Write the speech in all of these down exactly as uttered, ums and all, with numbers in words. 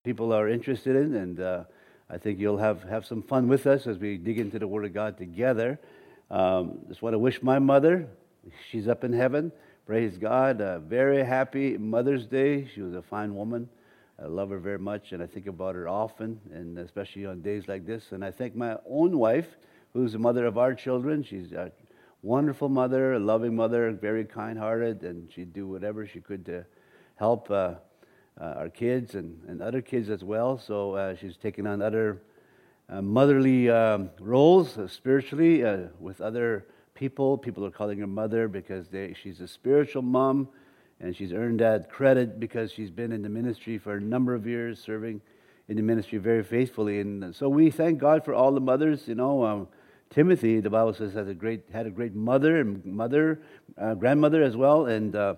people are interested in, and uh, I think you'll have, have some fun with us as we dig into the Word of God together. Um, just want to wish my mother, she's up in heaven, praise God, a very happy Mother's Day. She was a fine woman. I love her very much, and I think about her often, and especially on days like this. And I thank my own wife, who's the mother of our children. She's a wonderful mother, a loving mother, very kind-hearted, and she'd do whatever she could to help uh, uh, our kids and, and other kids as well. So uh, she's taken on other uh, motherly um, roles uh, spiritually uh, with other people. People are calling her mother because they, she's a spiritual mom, and she's earned that credit because she's been in the ministry for a number of years, serving in the ministry very faithfully. And so we thank God for all the mothers. You know, um, Timothy, the Bible says, has a great had a great mother and mother, uh, grandmother as well, and uh,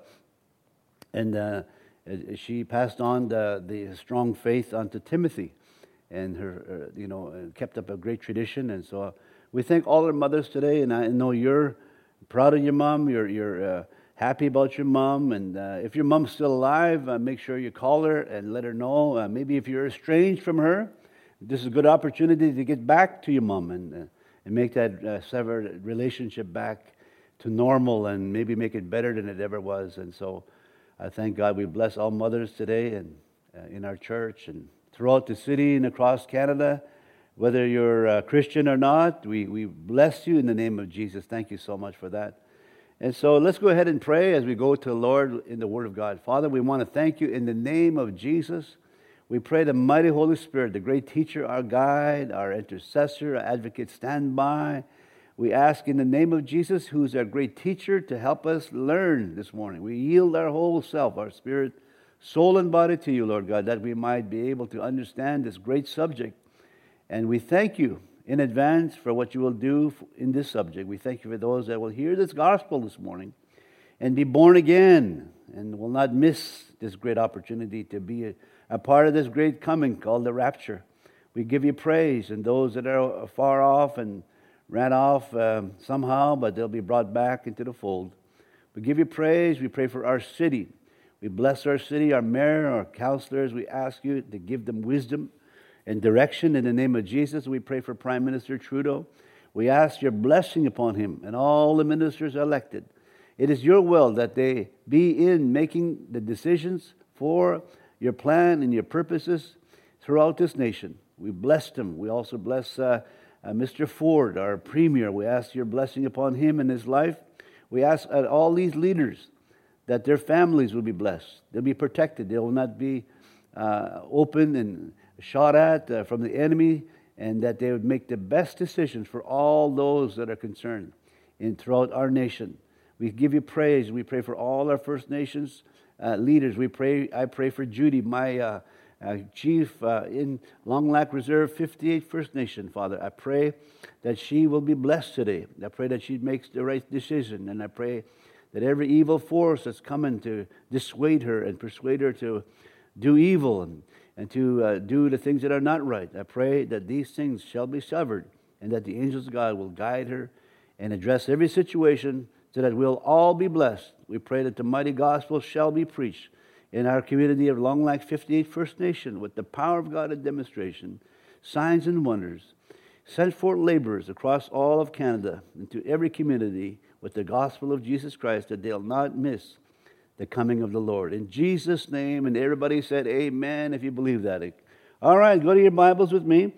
and uh, she passed on the, the strong faith onto Timothy, and her, uh, you know, kept up a great tradition. And so we thank all our mothers today. And I know you're proud of your mom. You're you're uh, happy about your mom, and uh, if your mom's still alive, uh, make sure you call her and let her know. Uh, maybe if you're estranged from her, this is a good opportunity to get back to your mom and uh, and make that uh, severed relationship back to normal, and maybe make it better than it ever was. And so I thank God. We bless all mothers today, and uh, in our church and throughout the city and across Canada. Whether you're a Christian or not, we, we bless you in the name of Jesus. Thank you so much for that. And so let's go ahead and pray as we go to the Lord in the Word of God. Father, we want to thank you in the name of Jesus. We pray the mighty Holy Spirit, the great teacher, our guide, our intercessor, our advocate, stand by. We ask in the name of Jesus, who's our great teacher, to help us learn this morning. We yield our whole self, our spirit, soul, and body to you, Lord God, that we might be able to understand this great subject. And we thank you in advance for what you will do in this subject. We thank you for those that will hear this gospel this morning and be born again and will not miss this great opportunity to be a, a part of this great coming called the rapture. We give you praise, and those that are far off and ran off um, somehow, but they'll be brought back into the fold. We give you praise. We pray for our city. We bless our city, our mayor, our councilors. We ask you to give them wisdom and direction in the name of Jesus. We pray for Prime Minister Trudeau. We ask your blessing upon him and all the ministers elected. It is your will that they be in making the decisions for your plan and your purposes throughout this nation. We bless them. We also bless uh, uh, Mister Ford, our Premier. We ask your blessing upon him and his life. We ask uh, all these leaders that their families will be blessed. They'll be protected. They will not be uh, open and shot at uh, from the enemy, and that they would make the best decisions for all those that are concerned in throughout our nation. We give you praise. We pray for all our First Nations uh, leaders. We pray. I pray for Judy, my uh, uh, chief uh, in Long Lac Reserve fifty-eight First Nation, Father. I pray that she will be blessed today. I pray that she makes the right decision, and I pray that every evil force that's coming to dissuade her and persuade her to do evil and and to uh, do the things that are not right. I pray that these things shall be severed, and that the angels of God will guide her and address every situation so that we'll all be blessed. We pray that the mighty gospel shall be preached in our community of Long Lac fifty-eight First Nation with the power of God at demonstration, signs and wonders. Send forth laborers across all of Canada into every community with the gospel of Jesus Christ, that they'll not miss the coming of the Lord. In Jesus' name, and everybody said amen if you believe that. All right, go to your Bibles with me,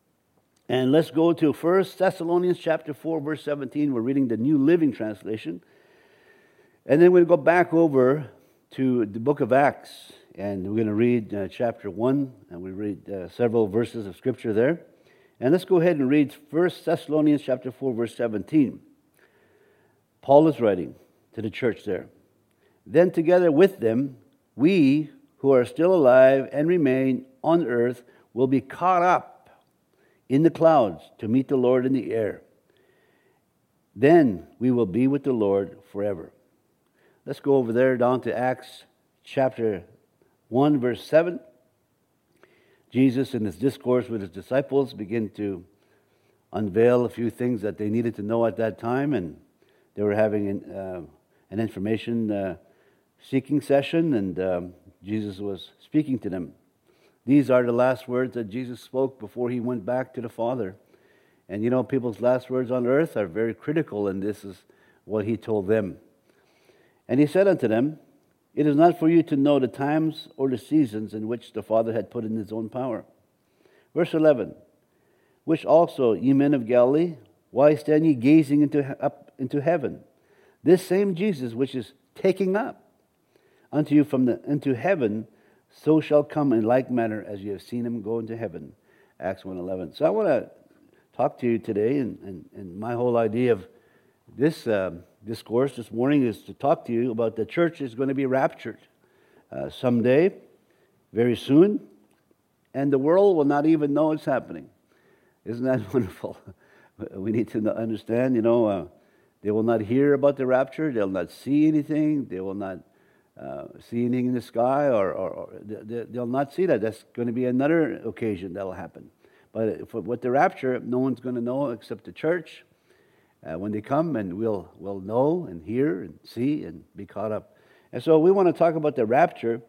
and let's go to First Thessalonians chapter four, verse seventeen. We're reading the New Living Translation. And then we'll go back over to the book of Acts, and we're going to read uh, chapter one, and we read uh, several verses of Scripture there. And let's go ahead and read First Thessalonians chapter four, verse seventeen. Paul is writing to the church there. Then together with them, we who are still alive and remain on earth will be caught up in the clouds to meet the Lord in the air. Then we will be with the Lord forever. Let's go over there down to Acts chapter one, verse seven. Jesus, in his discourse with his disciples, begin to unveil a few things that they needed to know at that time, and they were having an, uh, an information uh, seeking session, and um, Jesus was speaking to them. These are the last words that Jesus spoke before he went back to the Father. And you know, people's last words on earth are very critical, and this is what he told them. And he said unto them, It is not for you to know the times or the seasons in which the Father had put in his own power. Verse eleven, Which also, ye men of Galilee, why stand ye gazing into up into heaven? This same Jesus which is taking up unto you from the into heaven, so shall come in like manner as you have seen him go into heaven. Acts one eleven. So I want to talk to you today, and, and, and my whole idea of this uh, discourse this morning is to talk to you about the church is going to be raptured uh, someday, very soon, and the world will not even know it's happening. Isn't that wonderful? We need to understand, you know, uh, they will not hear about the rapture, they'll not see anything, they will not uh, see anything in the sky, or, or, or they, they'll not see that. That's going to be another occasion that will happen. But for, with the rapture, no one's going to know except the church. Uh, when they come, and we'll we'll know and hear and see and be caught up. And so we want to talk about the rapture,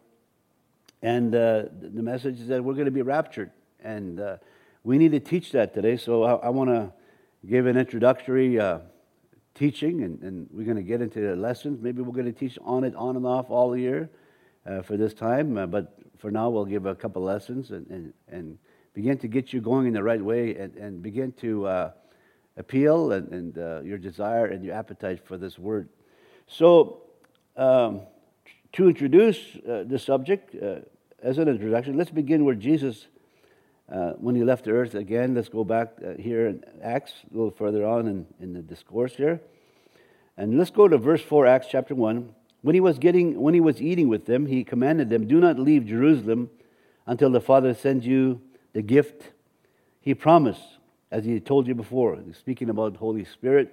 and uh, the message is that we're going to be raptured, and uh, we need to teach that today. So I, I want to give an introductory uh, teaching, and, and we're going to get into the lessons. Maybe we're going to teach on it on and off all year uh, for this time, uh, but for now we'll give a couple lessons and, and, and begin to get you going in the right way, and, and begin to uh, appeal and, and uh, your desire and your appetite for this word. So, um, to introduce uh, the subject, uh, as an introduction, let's begin where Jesus, uh, when he left the earth again, let's go back uh, here in Acts, a little further on in, in the discourse here. And let's go to verse four, Acts chapter one. When he was getting, when he was eating with them, he commanded them, Do not leave Jerusalem until the Father sends you the gift he promised, as he told you before. He's speaking about Holy Spirit.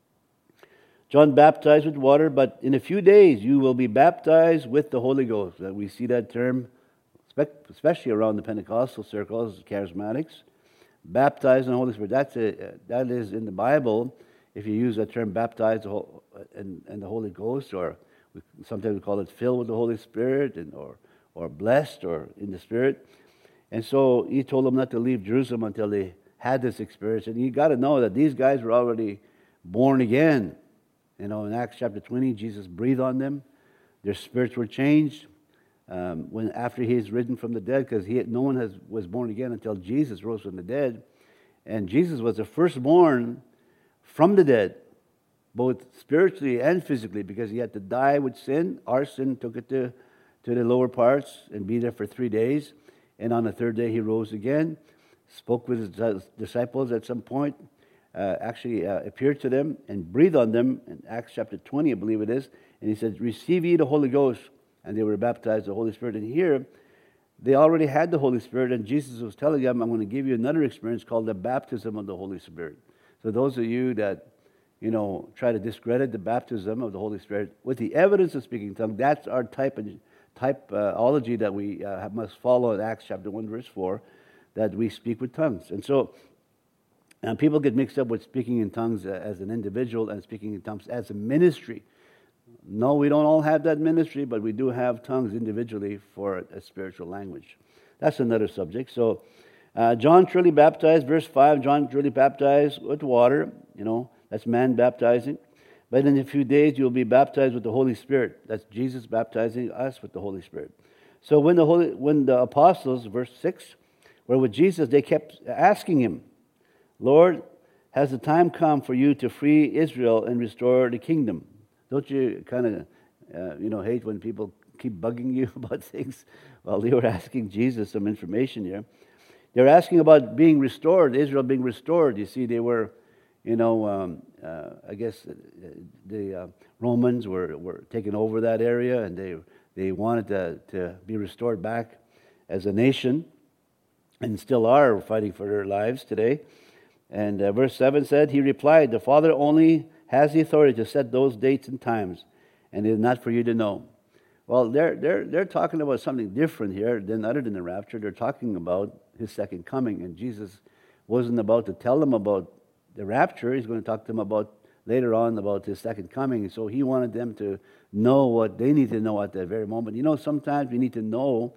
John baptized with water, but in a few days you will be baptized with the Holy Ghost. We see that term, especially around the Pentecostal circles, charismatics. Baptized in the Holy Spirit. That's a, that is in the Bible. If you use that term, baptized in, in the Holy Ghost, or we, sometimes we call it filled with the Holy Spirit, and or or blessed, or in the Spirit. And so he told them not to leave Jerusalem until they had this experience. And you got to know that these guys were already born again. You know, in Acts chapter twenty, Jesus breathed on them. Their spirits were changed um, when after he is risen from the dead, because he no one has was born again until Jesus rose from the dead. And Jesus was the firstborn from the dead, both spiritually and physically, because he had to die with sin. Our sin took it to, to the lower parts and be there for three days. And on the third day he rose again, spoke with his disciples at some point, uh, actually uh, appeared to them and breathed on them in Acts chapter twenty, I believe it is. And he said, Receive ye the Holy Ghost. And they were baptized with the Holy Spirit. And here, they already had the Holy Spirit, and Jesus was telling them, I'm going to give you another experience called the baptism of the Holy Spirit. So those of you that, you know, try to discredit the baptism of the Holy Spirit with the evidence of speaking in tongues, that's our type and typology that we uh, must follow in Acts chapter one, verse four, that we speak with tongues. And so and people get mixed up with speaking in tongues as an individual and speaking in tongues as a ministry. No, we don't all have that ministry, but we do have tongues individually for a spiritual language. That's another subject. So uh, John truly baptized, verse five, John truly baptized with water. You know, that's man baptizing. But in a few days, you'll be baptized with the Holy Spirit. That's Jesus baptizing us with the Holy Spirit. So when the Holy, when the apostles, verse six, were with Jesus, they kept asking him, Lord, has the time come for you to free Israel and restore the kingdom? Don't you kind of, uh, you know, hate when people keep bugging you about things? Well, they were asking Jesus some information here. They're asking about being restored, Israel being restored. You see, they were, you know, um, uh, I guess the uh, Romans were, were taking over that area, and they they wanted to, to be restored back as a nation, and still are fighting for their lives today. And uh, verse seven said, He replied, The Father only has the authority to set those dates and times, and it is not for you to know. Well, they're they're they're talking about something different here than other than the rapture. They're talking about his second coming, and Jesus wasn't about to tell them about the rapture. He's going to talk to them about later on about his second coming. So he wanted them to know what they need to know at that very moment. You know, sometimes we need to know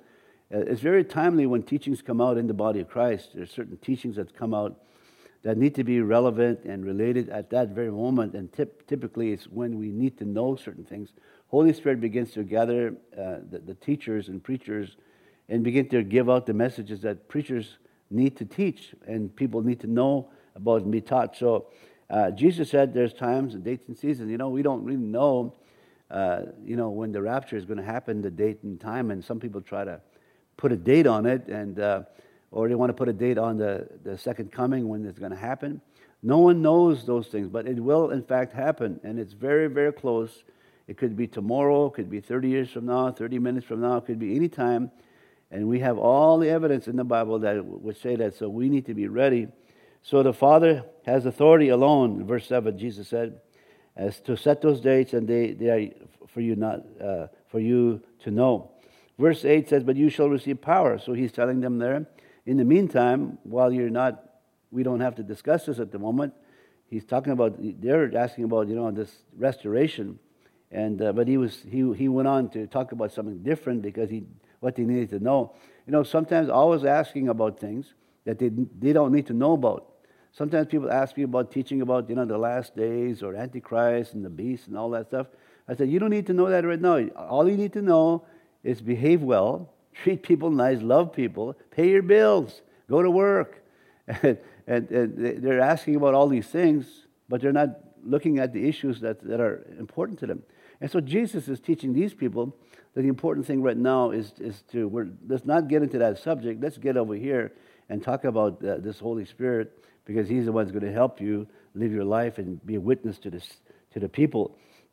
Uh, It's very timely when teachings come out in the body of Christ. There's certain teachings that come out that need to be relevant and related at that very moment. And tip, typically, it's when we need to know certain things. Holy Spirit begins to gather uh, the, the teachers and preachers and begin to give out the messages that preachers need to teach and people need to know about and be taught. So uh, Jesus said there's times and dates and seasons. You know, we don't really know, uh, you know, when the rapture is going to happen, the date and time. And some people try to put a date on it, and uh, or they want to put a date on the, the second coming when it's going to happen. No one knows those things, but it will in fact happen, and it's very, very close. It could be tomorrow, it could be thirty years from now, thirty minutes from now, it could be any time. And we have all the evidence in the Bible that would say that, so we need to be ready. So the Father has authority alone, verse seven, Jesus said, as to set those dates, and they, they are for you not uh, for you to know. Verse eight says, but you shall receive power. So he's telling them there, in the meantime, while you're not, we don't have to discuss this at the moment, he's talking about, they're asking about, you know, this restoration. And uh, but he was he he went on to talk about something different because he what they needed to know. You know, sometimes always asking about things that they they don't need to know about. Sometimes people ask me about teaching about, you know, the last days or Antichrist and the beast and all that stuff. I said, you don't need to know that right now. All you need to know is behave well, treat people nice, love people, pay your bills, go to work. And, and, and they're asking about all these things, but they're not looking at the issues that, that are important to them. And so Jesus is teaching these people that the important thing right now is, is to, we're, let's not get into that subject. Let's get over here and talk about uh, this Holy Spirit, because He's the one who's going to help you live your life and be a witness to this to the people.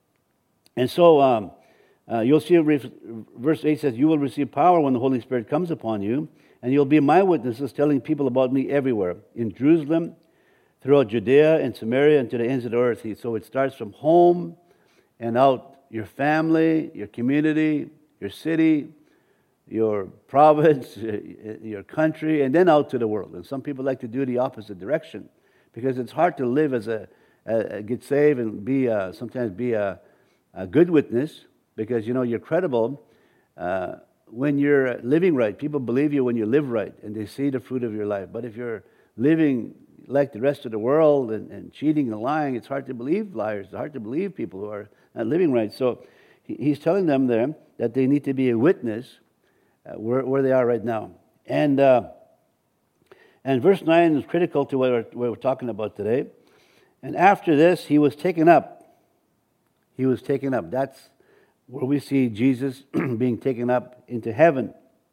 And so um, uh, you'll see verse eight says, you will receive power when the Holy Spirit comes upon you, and you'll be my witnesses, telling people about me everywhere, in Jerusalem, throughout Judea and Samaria, and to the ends of the earth. So it starts from home and out, your family, your community, your city, your province, your country, and then out to the world. And some people like to do the opposite direction, because it's hard to live as a, a, a get saved and be a, sometimes be a, a good witness, because you know you're credible uh, when you're living right. People believe you when you live right, and they see the fruit of your life. But if you're living like the rest of the world and, and cheating and lying, it's hard to believe liars. It's hard to believe people who are not living right. So he, he's telling them there that they need to be a witness uh, where, where they are right now. And uh, and verse nine is critical to what we're, what we're talking about today. And after this, he was taken up. He was taken up. That's where we see Jesus being taken up into heaven.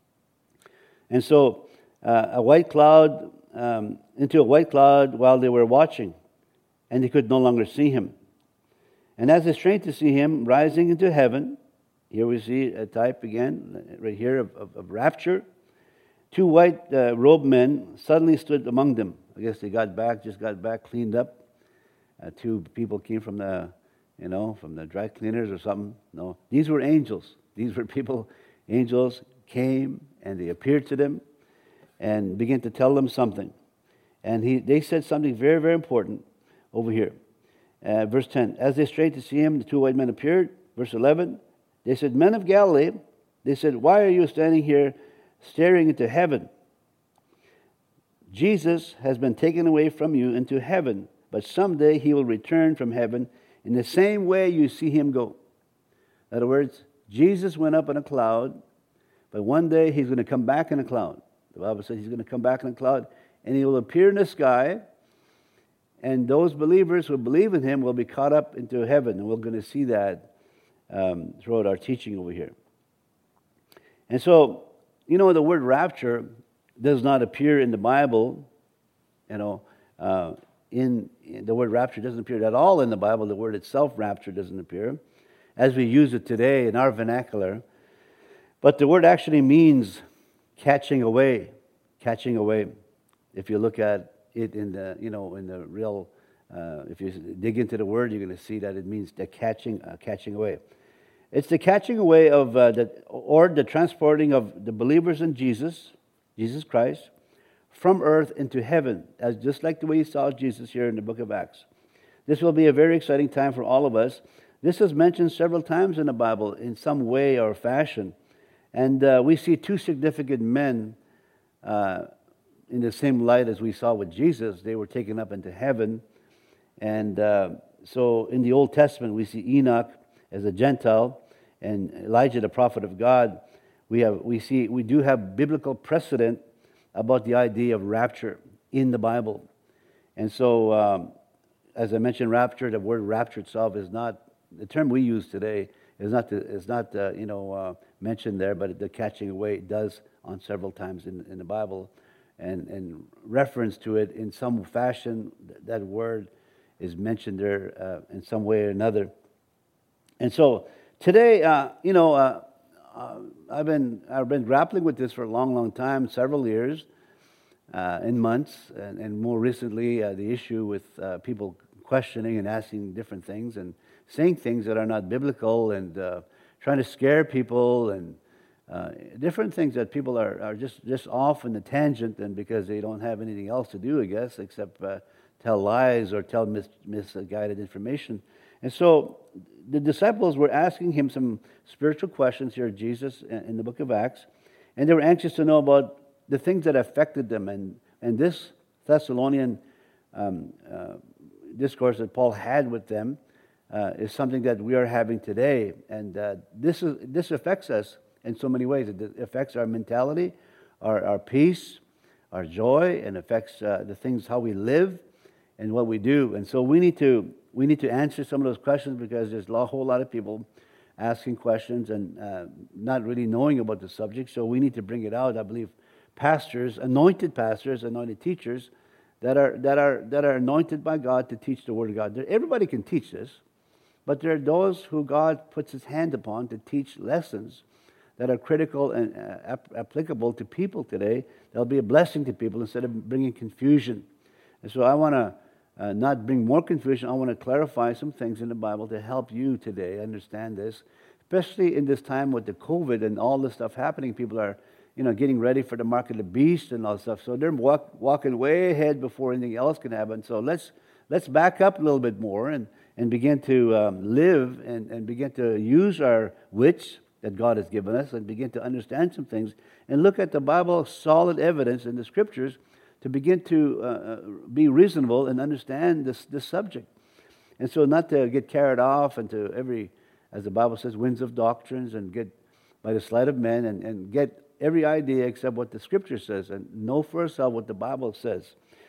And so uh, a white cloud, um, into a white cloud while they were watching, and they could no longer see him. And as they strained to see him rising into heaven, here we see a type again, right here, of, of, of rapture. Two white uh, robed men suddenly stood among them. I guess they got back, just got back, cleaned up. Uh, two people came from the, you know, from the dry cleaners or something. No, these were angels. These were people, angels came and they appeared to them and began to tell them something. And he, they said something very, very important over here. Uh, verse ten, as they strained to see him, the two white men appeared. Verse eleven, they said, men of Galilee, they said, why are you standing here staring into heaven? Jesus has been taken away from you into heaven, but someday he will return from heaven in the same way you see him go. In other words, Jesus went up in a cloud, but one day he's going to come back in a cloud. The Bible says he's going to come back in a cloud, and he will appear in the sky, and those believers who believe in him will be caught up into heaven, and we're going to see that um, throughout our teaching over here. And so, you know, the word rapture does not appear in the Bible. You know, uh, in, in the word rapture doesn't appear at all in the Bible. The word itself, rapture, doesn't appear as we use it today in our vernacular. But the word actually means catching away, catching away. If you look at it in the, you know, in the real, uh, if you dig into the word, you're going to see that it means the catching, uh, catching away. It's the catching away of, uh, the, or the transporting of the believers in Jesus, Jesus Christ, from earth into heaven, as just like the way you saw Jesus here in the book of Acts. This will be a very exciting time for all of us. This is mentioned several times in the Bible in some way or fashion. And uh, we see two significant men uh, in the same light as we saw with Jesus. They were taken up into heaven. And uh, so in the Old Testament, we see Enoch as a Gentile and Elijah, the prophet of God. We have, we see, we do have biblical precedent about the idea of rapture in the Bible. And so, um, as I mentioned, rapture, the word rapture itself is not, the term we use today is not, the, is not uh, you know, uh, mentioned there, but the catching away does on several times in, in the Bible. And, and reference to it in some fashion, that word is mentioned there uh, in some way or another. And so today, uh, you know, uh, uh, I've been I've been grappling with this for a long, long time, several years, uh, in months, and, and more recently, uh, the issue with uh, people questioning and asking different things and saying things that are not biblical and uh, trying to scare people and uh, different things that people are, are just, just off in the tangent, and because they don't have anything else to do, I guess, except uh, tell lies or tell mis- misguided information. And so the disciples were asking him some spiritual questions here, Jesus, in the book of Acts, and they were anxious to know about the things that affected them. And, and this Thessalonian um, uh, discourse that Paul had with them uh, is something that we are having today. And uh, this is this affects us in so many ways. It affects our mentality, our, our peace, our joy, and affects uh, the things, how we live and what we do. And so we need to we need to answer some of those questions, because there's a whole lot of people asking questions and uh, not really knowing about the subject. So we need to bring it out. I believe pastors, anointed pastors, anointed teachers that are that are that are anointed by God to teach the Word of God. Everybody can teach this, but there are those who God puts His hand upon to teach lessons that are critical and uh, ap- applicable to people today. They'll be a blessing to people instead of bringing confusion. And so I want to uh, not bring more confusion. I want to clarify some things in the Bible to help you today understand this, especially in this time with the COVID and all this stuff happening. People are, you know, getting ready for the mark of the beast and all stuff. So they're walk, walking way ahead before anything else can happen. So let's let's back up a little bit more and, and begin to um, live and, and begin to use our wits that God has given us and begin to understand some things and look at the Bible, solid evidence in the Scriptures to begin to uh, be reasonable and understand this, this subject. And so not to get carried off into every, as the Bible says, winds of doctrines and get by the sleight of men and, and get every idea except what the Scripture says and know for ourselves what the Bible says.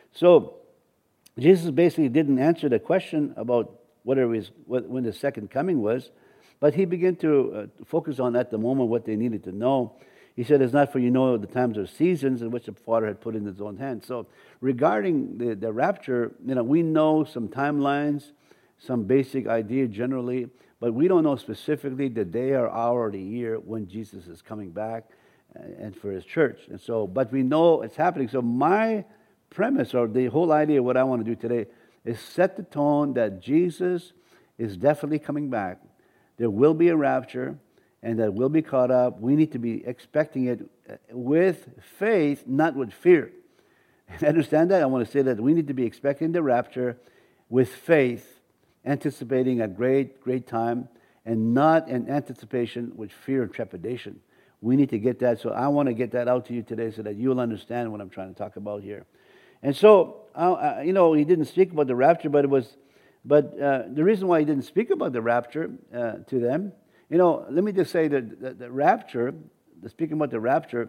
So Jesus basically didn't answer the question about whether it was, when the second coming was, but he began to uh, focus on at the moment what they needed to know. He said, it's not for you know the times or seasons in which the Father had put in His own hand. So regarding the, the rapture, you know, we know some timelines, some basic idea generally, but we don't know specifically the day or hour or the year when Jesus is coming back and for His church. And so, but we know it's happening. So my premise, or the whole idea of what I want to do today, is set the tone that Jesus is definitely coming back. There will be a rapture, and that will be caught up. We need to be expecting it with faith, not with fear. Understand that? I want to say that we need to be expecting the rapture with faith, anticipating a great, great time, and not in anticipation with fear and trepidation. We need to get that. So I want to get that out to you today so that you'll understand what I'm trying to talk about here. And so, uh, you know, he didn't speak about the rapture, but it was, but uh, the reason why he didn't speak about the rapture uh, to them, you know, let me just say that the, the rapture, the, speaking about the rapture,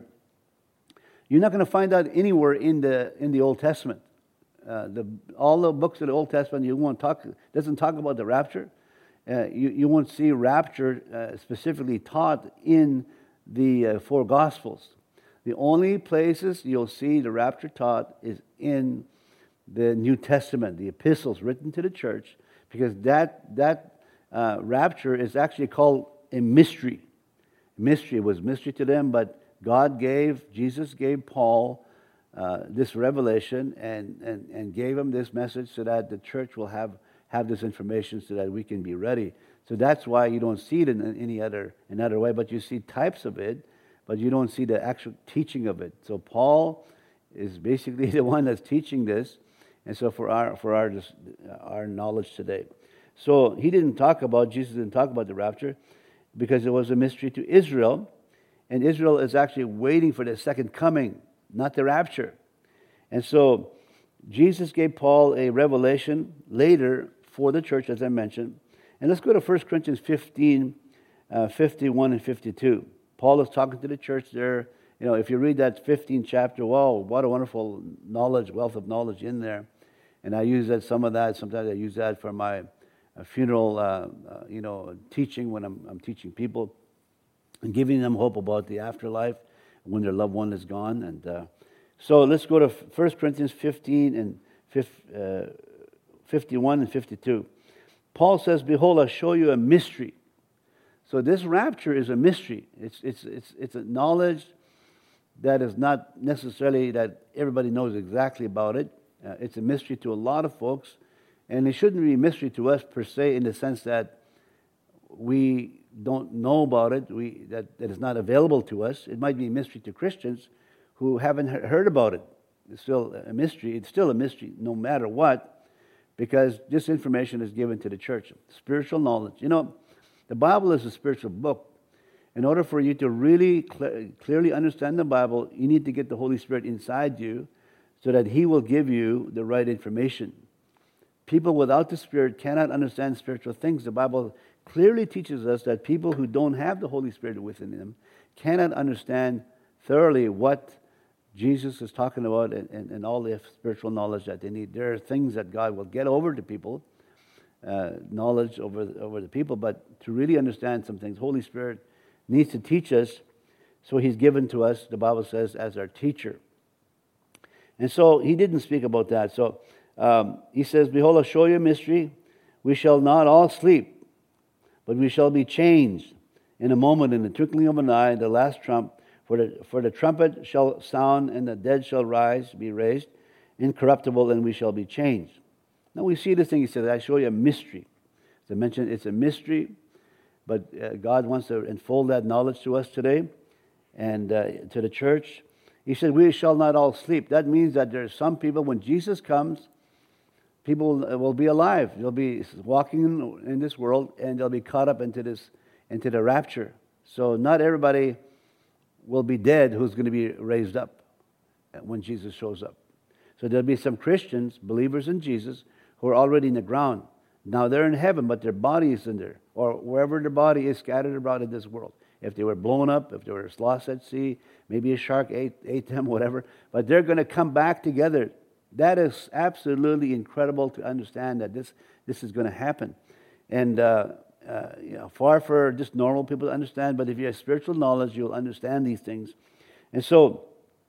you're not going to find that anywhere in the in the Old Testament. Uh, the all the books of the Old Testament, you won't talk doesn't talk about the rapture. Uh, you you won't see rapture uh, specifically taught in the uh, four Gospels. The only places you'll see the rapture taught is in the New Testament, the epistles written to the church, because that that uh, rapture is actually called a mystery. Mystery was mystery to them, but God gave, Jesus gave Paul uh, this revelation and, and, and gave him this message so that the church will have, have this information so that we can be ready. So that's why you don't see it in any other another way, but you see types of it, but you don't see the actual teaching of it. So Paul is basically the one that's teaching this, and so for our for our our knowledge today. So he didn't talk about, Jesus didn't talk about the rapture because it was a mystery to Israel, And Israel is actually waiting for the second coming, not the rapture. And so Jesus gave Paul a revelation later for the church, as I mentioned. And let's go to First Corinthians fifteen, uh, fifty-one and fifty-two. Paul is talking to the church there. You know, if you read that fifteenth chapter, wow, what a wonderful knowledge, wealth of knowledge in there. And I use that, some of that, sometimes I use that for my uh, funeral, uh, uh, you know, teaching when I'm, I'm teaching people and giving them hope about the afterlife when their loved one is gone. And uh, so let's go to First Corinthians fifteen and fifty-one and fifty-two. Paul says, "Behold, I show you a mystery." So this rapture is a mystery. It's it's it's it's a knowledge that is not necessarily that everybody knows exactly about it. Uh, it's a mystery to a lot of folks, and it shouldn't be a mystery to us per se, in the sense that we don't know about it. We that that is not available to us. It might be a mystery to Christians who haven't heard about it. It's still a mystery. It's still a mystery, no matter what, because this information is given to the church. Spiritual knowledge. You know, the Bible is a spiritual book. In order for you to really cl- clearly understand the Bible, you need to get the Holy Spirit inside you so that He will give you the right information. People without the Spirit cannot understand spiritual things. The Bible clearly teaches us that people who don't have the Holy Spirit within them cannot understand thoroughly what Jesus is talking about and, and, and all the spiritual knowledge that they need. There are things that God will get over to people, uh, knowledge over, over the people, but to really understand some things, Holy Spirit needs to teach us, so He's given to us, the Bible says, as our teacher. And so He didn't speak about that. So um, He says, "Behold, I'll show you a mystery. We shall not all sleep, but we shall be changed in a moment, in the twinkling of an eye, the last trump. For the, for the trumpet shall sound, and the dead shall rise, be raised, incorruptible, and we shall be changed." Now we see this thing. He says, "I show you a mystery." As I mentioned, it's a mystery, but uh, God wants to unfold that knowledge to us today and uh, to the church. He said, "We shall not all sleep." That means that there are some people, when Jesus comes, people will be alive. They'll be walking in, in this world, and they'll be caught up into this, into the rapture. So not everybody will be dead who's going to be raised up when Jesus shows up. So there'll be some Christians, believers in Jesus, who are already in the ground. Now they're in heaven, but their body is in there, or wherever their body is scattered abroad in this world. If they were blown up, if they were lost at sea, maybe a shark ate, ate them, whatever, but they're going to come back together. That is absolutely incredible to understand that this, this is going to happen. And uh, uh, you know, far for just normal people to understand, but if you have spiritual knowledge, you'll understand these things. And so,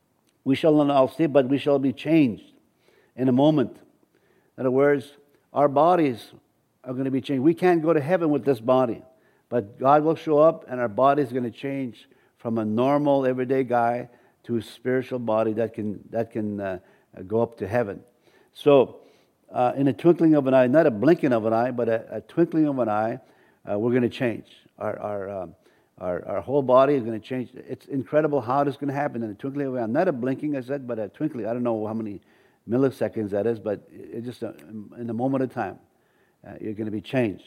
we shall not all sleep, but we shall be changed in a moment. In other words, our bodies are going to be changed. We can't go to heaven with this body, but God will show up, and our body is going to change from a normal, everyday guy to a spiritual body that can that can uh, go up to heaven. So, uh, in a twinkling of an eye, not a blinking of an eye, but a, a twinkling of an eye, uh, we're going to change. Our our, um, our our whole body is going to change. It's incredible how this is going to happen in a twinkling of an eye. Not a blinking, I said, but a twinkling. I don't know how many milliseconds that is, but it's just a, in a moment of time, uh, you're going to be changed.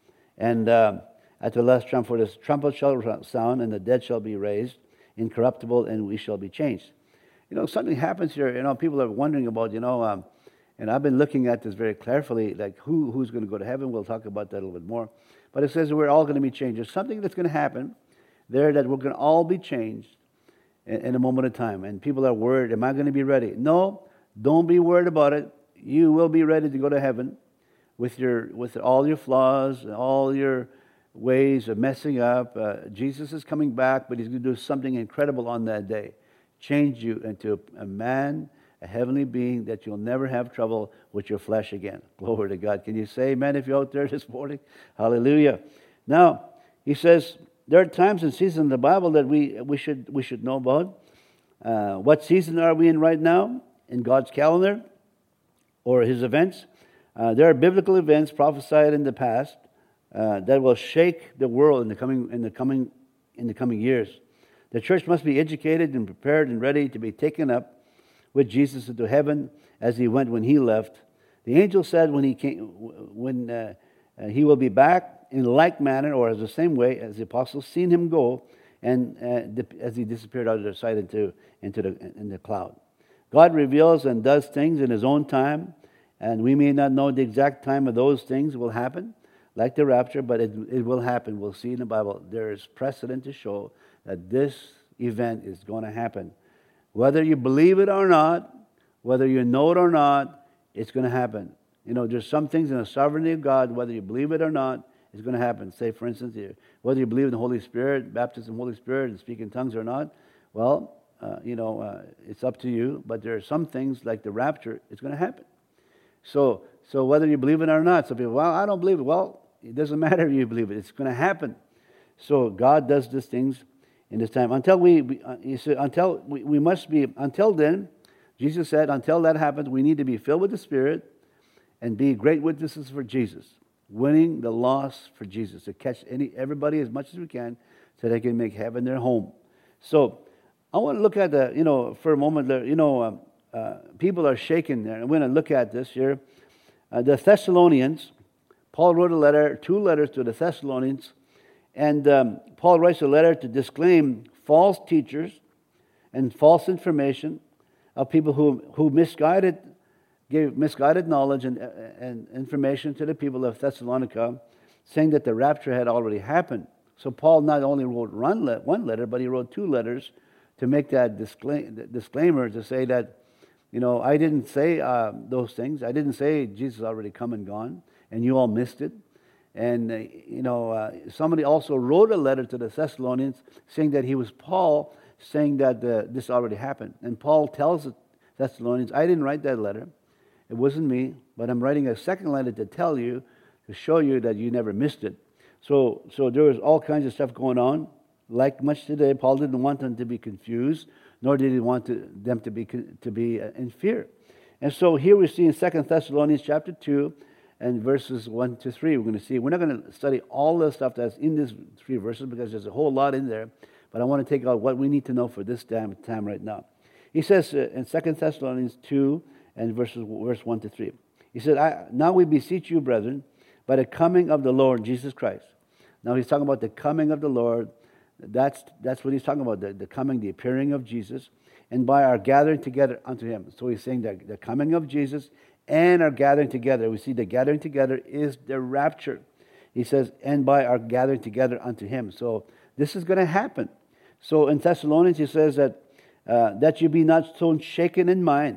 And uh, at the last trump, for this trumpet shall sound, and the dead shall be raised, incorruptible, and we shall be changed. You know, something happens here. You know, people are wondering about, you know, um, and I've been looking at this very carefully, like who who's going to go to heaven. We'll talk about that a little bit more. But it says we're all going to be changed. There's something that's going to happen there that we're going to all be changed in, in a moment of time. And people are worried, am I going to be ready? No, don't be worried about it. You will be ready to go to heaven with your with all your flaws, all your ways of messing up. Uh, Jesus is coming back, but He's going to do something incredible on that day. Change you into a man, a heavenly being, that you'll never have trouble with your flesh again. Glory to God. Can you say amen if you're out there this morning? Hallelujah. Now, he says, there are times and seasons in the Bible that we, we should we should know about. Uh, what season are we in right now in God's calendar or His events? Uh, there are biblical events prophesied in the past uh, that will shake the world in the coming in the coming in the coming years. The church must be educated and prepared and ready to be taken up with Jesus into heaven as He went when He left. The angel said when He came, when uh, uh, He will be back in like manner, or as the same way as the apostles seen Him go and uh, as he disappeared out of their sight into, into the, in the cloud. God reveals and does things in his own time, and we may not know the exact time of those things will happen, like the rapture, but it, it will happen. We'll see in the Bible. There is precedent to show that this event is going to happen. Whether you believe it or not, whether you know it or not, it's going to happen. You know, there's some things in the sovereignty of God, whether you believe it or not, it's going to happen. Say, for instance, whether you believe in the Holy Spirit, baptism in the Holy Spirit, and speak in tongues or not, well, uh, you know, uh, it's up to you. But there are some things, like the rapture, it's going to happen. So, so whether you believe it or not, some people, well, I don't believe it. Well, it doesn't matter if you believe it. It's going to happen. So God does these things in this time. Until we, we uh, he said, until we, we must be, until then, Jesus said, until that happens, we need to be filled with the Spirit and be great witnesses for Jesus, winning the lost for Jesus, to catch any everybody as much as we can so they can make heaven their home. So I want to look at the, you know, for a moment, you know, um, uh, people are shaken there. I'm going to look at this here. Uh, the Thessalonians, Paul wrote a letter, two letters to the Thessalonians, and um, Paul writes a letter to disclaim false teachers and false information of people who, who misguided gave misguided knowledge and, and information to the people of Thessalonica, saying that the rapture had already happened. So Paul not only wrote one letter, but he wrote two letters to make that disclaimer, to say that, you know, I didn't say uh, those things. I didn't say Jesus already come and gone, and you all missed it. And, uh, you know, uh, somebody also wrote a letter to the Thessalonians saying that he was Paul, saying that uh, this already happened. And Paul tells the Thessalonians, I didn't write that letter. It wasn't me, but I'm writing a second letter to tell you, to show you that you never missed it. So, so there was all kinds of stuff going on. Like much today, Paul didn't want them to be confused, nor did he want to, them to be to be in fear. And so here we see in Second Thessalonians chapter two and verses one to three, we're going to see, we're not going to study all the stuff that's in these three verses because there's a whole lot in there, but I want to take out what we need to know for this time, time right now. He says uh, in Second Thessalonians two and verses verse one to three, he said, I, now we beseech you, brethren, by the coming of the Lord Jesus Christ. Now he's talking about the coming of the Lord. That's that's what he's talking about, the, the coming, the appearing of Jesus, and by our gathering together unto him. So he's saying that the coming of Jesus and our gathering together. We see the gathering together is the rapture. He says, and by our gathering together unto him. So this is going to happen. So in Thessalonians he says that uh, that you be not so shaken in mind.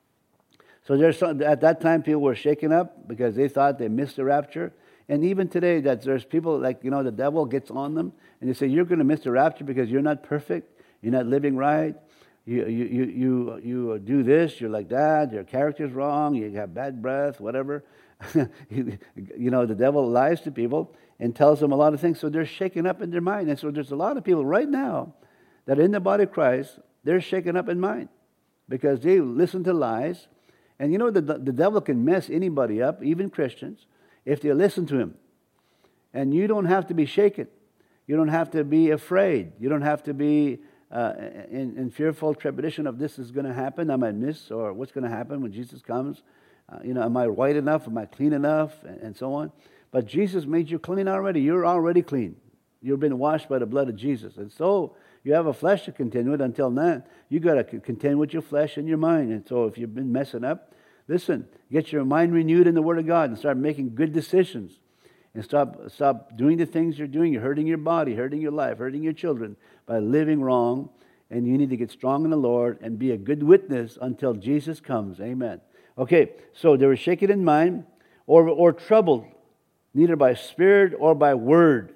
So there's some, at that time people were shaken up because they thought they missed the rapture. And even today, that there's people like, you know, the devil gets on them and they say, you're going to miss the rapture because you're not perfect, you're not living right, you you you you, you do this, you're like that, your character's wrong, you have bad breath, whatever. you know, the devil lies to people and tells them a lot of things, so they're shaken up in their mind. And so there's a lot of people right now that are in the body of Christ, they're shaken up in mind because they listen to lies. And you know, the, the devil can mess anybody up, even Christians, if they listen to him. And you don't have to be shaken. You don't have to be afraid. You don't have to be uh, in, in fearful trepidation of this is going to happen, I might miss, or what's going to happen when Jesus comes. Uh, you know, am I white enough? Am I clean enough? And, and so on. But Jesus made you clean already. You're already clean. You've been washed by the blood of Jesus. And so you have a flesh to contend with. Until then, you got to contend with your flesh and your mind. And so if you've been messing up, listen, get your mind renewed in the Word of God and start making good decisions. And stop stop doing the things you're doing. You're hurting your body, hurting your life, hurting your children by living wrong. And you need to get strong in the Lord and be a good witness until Jesus comes. Amen. Okay, so they were shaken in mind or, or troubled, neither by spirit or by word,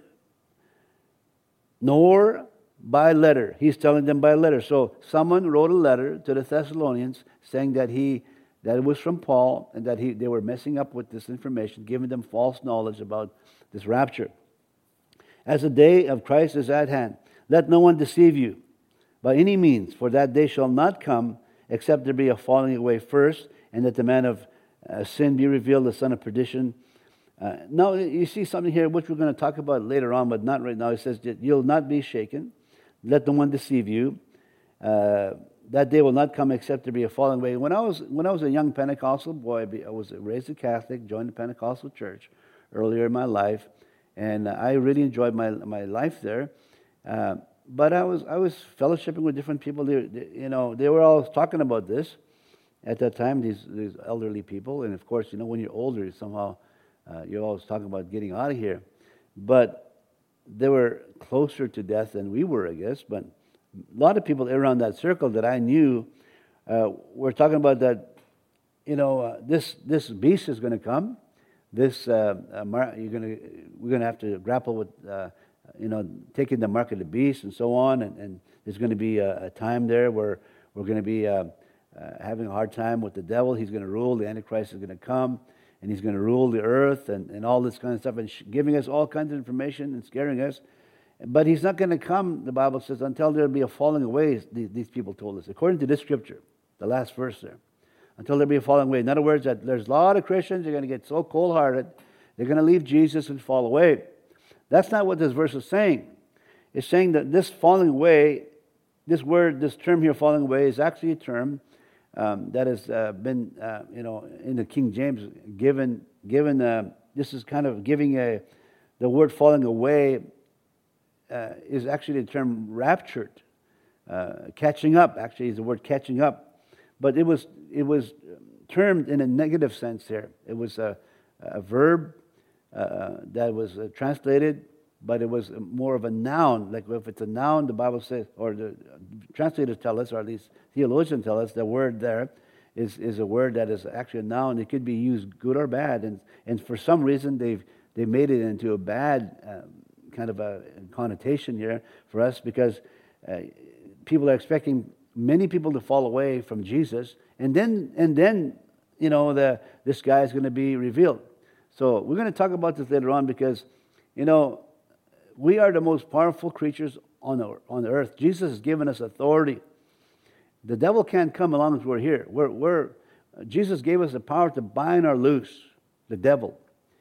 nor by letter. He's telling them by letter. So someone wrote a letter to the Thessalonians saying that he that it was from Paul, and that he, they were messing up with this information, giving them false knowledge about this rapture. As the day of Christ is at hand, let no one deceive you by any means, for that day shall not come, except there be a falling away first, and that the man of uh, sin be revealed, the son of perdition. Uh, now, you see something here, which we're going to talk about later on, but not right now. It says that you'll not be shaken. Let no one deceive you. Uh, That day will not come except there be a falling away. When I was when I was a young Pentecostal boy, I was raised a Catholic, joined the Pentecostal church earlier in my life, and I really enjoyed my my life there. Uh, but I was I was fellowshipping with different people. They, they, you know, they were all talking about this at that time. These these elderly people, and of course, you know, when you're older, somehow uh, you're always talking about getting out of here. But they were closer to death than we were, I guess. But a lot of people around that circle that I knew uh, were talking about that. You know, uh, this this beast is going to come. This uh, uh, mar- you're going to we're going to have to grapple with. Uh, you know, taking the mark of the beast and so on, and, and there's going to be a, a time there where we're going to be uh, uh, having a hard time with the devil. He's going to rule. The Antichrist is going to come, and he's going to rule the earth and, and all this kind of stuff, and sh- giving us all kinds of information and scaring us. But he's not going to come, the Bible says, until there be a falling away, these, these people told us, according to this scripture, the last verse there. Until there be a falling away. In other words, that there's a lot of Christians, they're going to get so cold-hearted, they're going to leave Jesus and fall away. That's not what this verse is saying. It's saying that this falling away, this word, this term here, falling away, is actually a term um, that has uh, been, uh, you know, in the King James given. Given uh, this is kind of giving a the word falling away uh, is actually the term raptured, uh, catching up. Actually, is the word catching up, but it was it was termed in a negative sense here. It was a, a verb. Uh, that was uh, translated, but it was more of a noun. Like if it's a noun, the Bible says, or the translators tell us, or at least theologians tell us, the word there is, is a word that is actually a noun. It could be used good or bad, and and for some reason they've they made it into a bad um, kind of a connotation here for us, because uh, people are expecting many people to fall away from Jesus, and then and then you know the this guy is going to be revealed. So we're going to talk about this later on, because, you know, we are the most powerful creatures on the, on the earth. Jesus has given us authority. The devil can't come along as we're here. We're, we're, Jesus gave us the power to bind or loose the devil.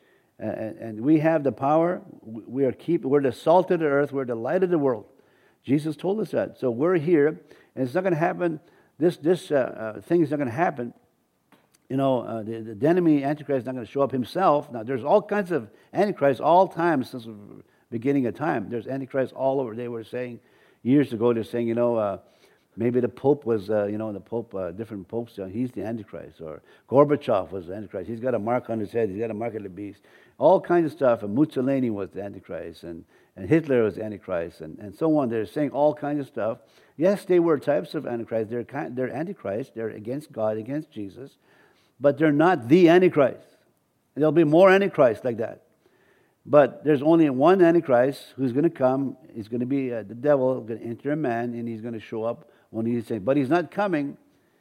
And, and we have the power. We are keep, we're the salt of the earth. We're the light of the world. Jesus told us that. So we're here, and it's not going to happen. This, this uh, uh, thing is not going to happen. You know, uh, the, the enemy, Antichrist, is not going to show up himself. Now, there's all kinds of Antichrists all time since the beginning of time. There's Antichrists all over. They were saying, years ago, they're saying, you know, uh, maybe the Pope was, uh, you know, the Pope, uh, different popes, uh, he's the Antichrist. Or Gorbachev was the Antichrist. He's got a mark on his head. He's got a mark of the beast. All kinds of stuff. And Mussolini was the Antichrist. And, and Hitler was the Antichrist. And, and so on. They're saying all kinds of stuff. Yes, they were types of Antichrist. They're, kind, they're Antichrist. They're against God, against Jesus. But they're not the Antichrist. There'll be more Antichrists like that. But there's only one Antichrist who's going to come. He's going to be uh, the devil, going to enter a man, and he's going to show up when he's saying. But he's not coming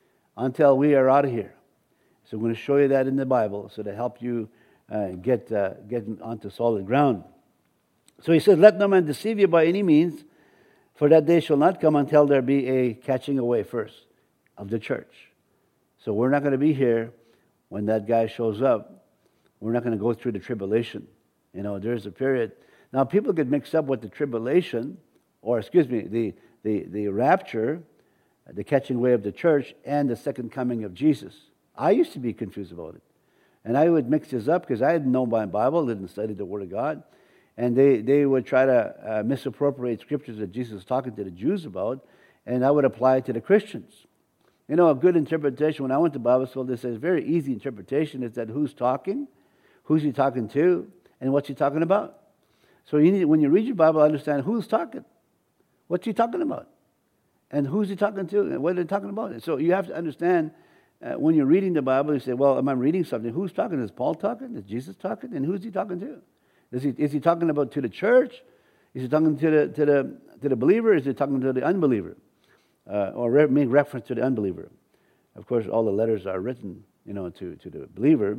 until we are out of here. So I'm going to show you that in the Bible, so to help you uh, get uh, get onto solid ground. So he says, "Let no man deceive you by any means, for that day shall not come until there be a catching away first of the church." So we're not going to be here when that guy shows up. We're not going to go through the tribulation. You know, there's a period. Now, people get mixed up with the tribulation, or excuse me, the, the, the rapture, the catching away of the church, and the second coming of Jesus. I used to be confused about it. And I would mix this up because I didn't know my Bible, didn't study the Word of God. And they, they would try to uh, misappropriate scriptures that Jesus was talking to the Jews about, and I would apply it to the Christians. You know, a good interpretation, when I went to Bible school, they said a very easy interpretation is that who's talking, who's he talking to, and what's he talking about. So you need, when you read your Bible, understand who's talking, what's he talking about, and who's he talking to, and what are they talking about. So you have to understand uh, when you're reading the Bible, you say, well, am I reading something? Who's talking? Is Paul talking? Is Jesus talking? And who's he talking to? Is he, is he talking about to the church? Is he talking to the, to the, to the believer? Is he talking to the unbeliever? Uh, or re- make reference to the unbeliever. Of course, all the letters are written, you know, to, to the believer.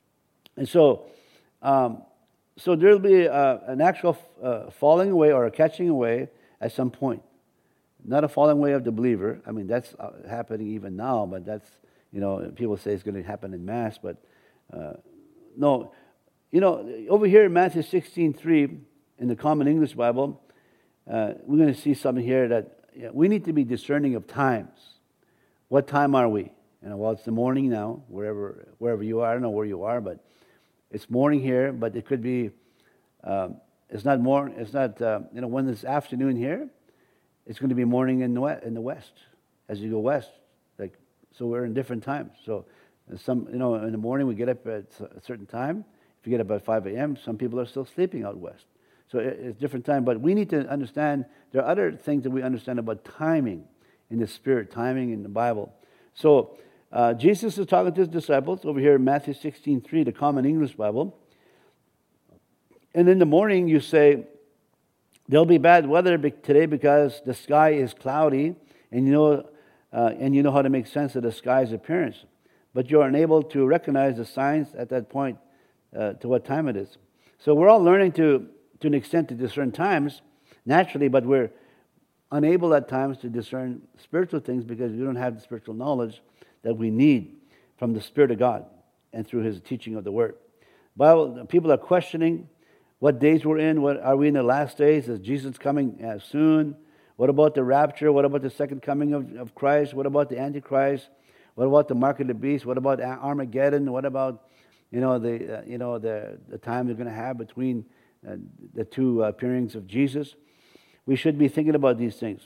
And so, um, so there'll be uh, an actual uh, falling away or a catching away at some point. Not a falling away of the believer. I mean, that's uh, happening even now, but that's, you know, people say it's going to happen in mass, but uh, no. You know, over here in Matthew sixteen three, in the Common English Bible, uh, we're going to see something here that yeah, we need to be discerning of times. What time are we? You know, well, it's the morning now, wherever wherever you are. I don't know where you are, but it's morning here. But it could be, um, it's not morning. It's not, uh, you know, when it's afternoon here. it's going to be morning in the west, in the west as you go west. Like, so we're in different times. So some, you know, in the morning we get up at a certain time. If you get up at five a.m., some people are still sleeping out west. So it's different time. But we need to understand, there are other things that we understand about timing in the Spirit, timing in the Bible. So uh, Jesus is talking to his disciples over here in Matthew sixteen three, the Common English Bible. And in the morning you say, there'll be bad weather today because the sky is cloudy, and you know, uh, and you know how to make sense of the sky's appearance. But you're unable to recognize the signs at that point uh, to what time it is. So we're all learning to, to an extent to discern times, naturally, but we're unable at times to discern spiritual things because we don't have the spiritual knowledge that we need from the Spirit of God and through His teaching of the Word. Bible, people are questioning what days we're in. What are we in the last days? Is Jesus coming uh, soon? What about the rapture? What about the second coming of, of Christ? What about the Antichrist? What about the mark of the beast? What about Armageddon? What about, you know, the uh, you know the the time they're going to have between uh, the two uh, appearings of Jesus? We should be thinking about these things.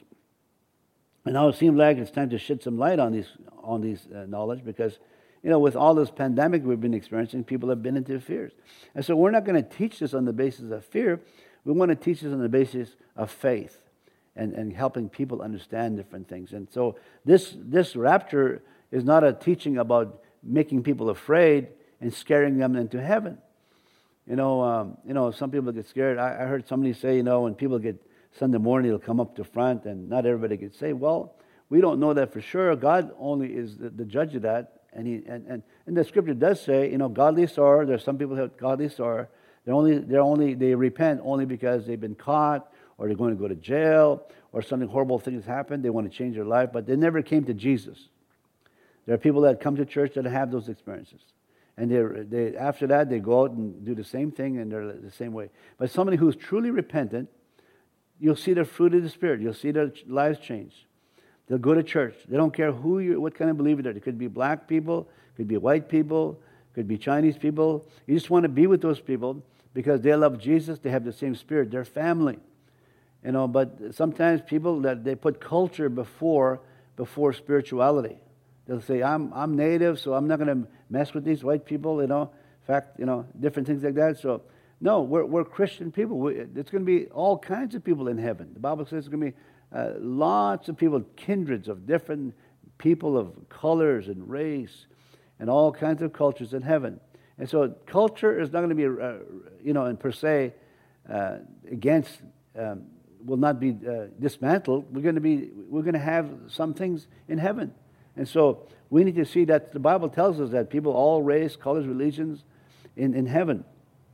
And now it seems like it's time to shed some light on these on these uh, knowledge, because, you know, with all this pandemic we've been experiencing, people have been into fears. And so we're not going to teach this on the basis of fear. We want to teach this on the basis of faith and, and helping people understand different things. And so this this rapture is not a teaching about making people afraid and scaring them into heaven. You know, um, you know, some people get scared. I, I heard somebody say, you know, when people get Sunday morning, they'll come up to front and not everybody gets saved. Well, we don't know that for sure. God only is the, the judge of that. And he and, and, and the scripture does say, you know, godly sorrow. There's some people who have godly sorrow. They're only they're only they repent only because they've been caught, or they're going to go to jail, or something horrible things happen. They want to change their life, but they never came to Jesus. There are people that come to church that have those experiences, and they they after that they go out and do the same thing, and they're the same way. But somebody who's truly repentant, you'll see the fruit of the Spirit. You'll see their lives change. They'll go to church. They don't care who you, what kind of believer they're. It could be black people, could be white people, could be Chinese people. You just want to be with those people because they love Jesus. They have the same Spirit. They're family, you know. But sometimes people that they put culture before before spirituality. They'll say, "I'm I'm native, so I'm not going to mess with these white people." You know, in fact, you know, different things like that. So no, we're we're Christian people. We, it's going to be all kinds of people in heaven. The Bible says it's going to be Uh, lots of people, kindreds of different people of colors and race and all kinds of cultures in heaven. And so culture is not going to be, uh, you know, and per se uh, against, um, will not be uh, dismantled. We're going to be, we're going to have some things in heaven. And so we need to see that the Bible tells us that people, all race, colors, religions, in, in heaven.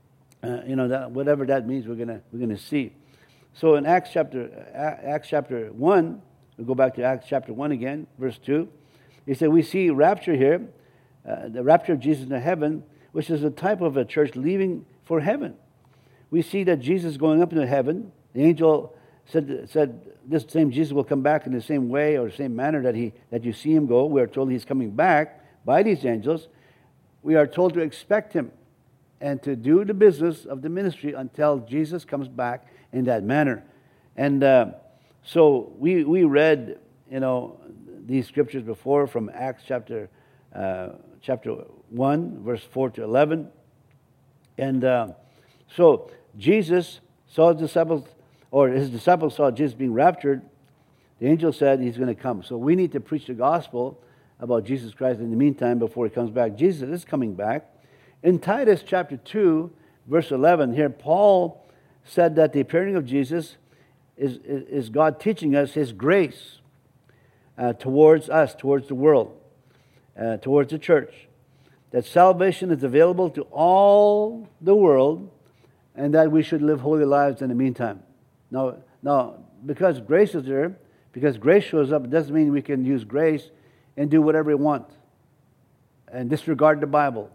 Uh, you know, that, whatever that means, we're going to we're going to see. So in Acts chapter Acts chapter one, we'll go back to Acts chapter one again, verse two. He said, we see rapture here, uh, the rapture of Jesus into heaven, which is a type of a church leaving for heaven. We see that Jesus is going up into heaven. The angel said, said this same Jesus will come back in the same way or the same manner that he that you see him go. We are told he's coming back by these angels. We are told to expect him and to do the business of the ministry until Jesus comes back in that manner. And uh, so we we read, you know, these scriptures before from Acts chapter uh, chapter one, verse four to eleven. And uh, so Jesus saw his disciples, or his disciples saw Jesus being raptured. The angel said he's going to come. So we need to preach the gospel about Jesus Christ in the meantime before he comes back. Jesus is coming back. In Titus chapter two, verse eleven, here Paul said that the appearing of Jesus is, is, is God teaching us His grace uh, towards us, towards the world, uh, towards the church. That salvation is available to all the world, and that we should live holy lives in the meantime. Now, now because grace is there, because grace shows up, it doesn't mean we can use grace and do whatever we want and disregard the Bible.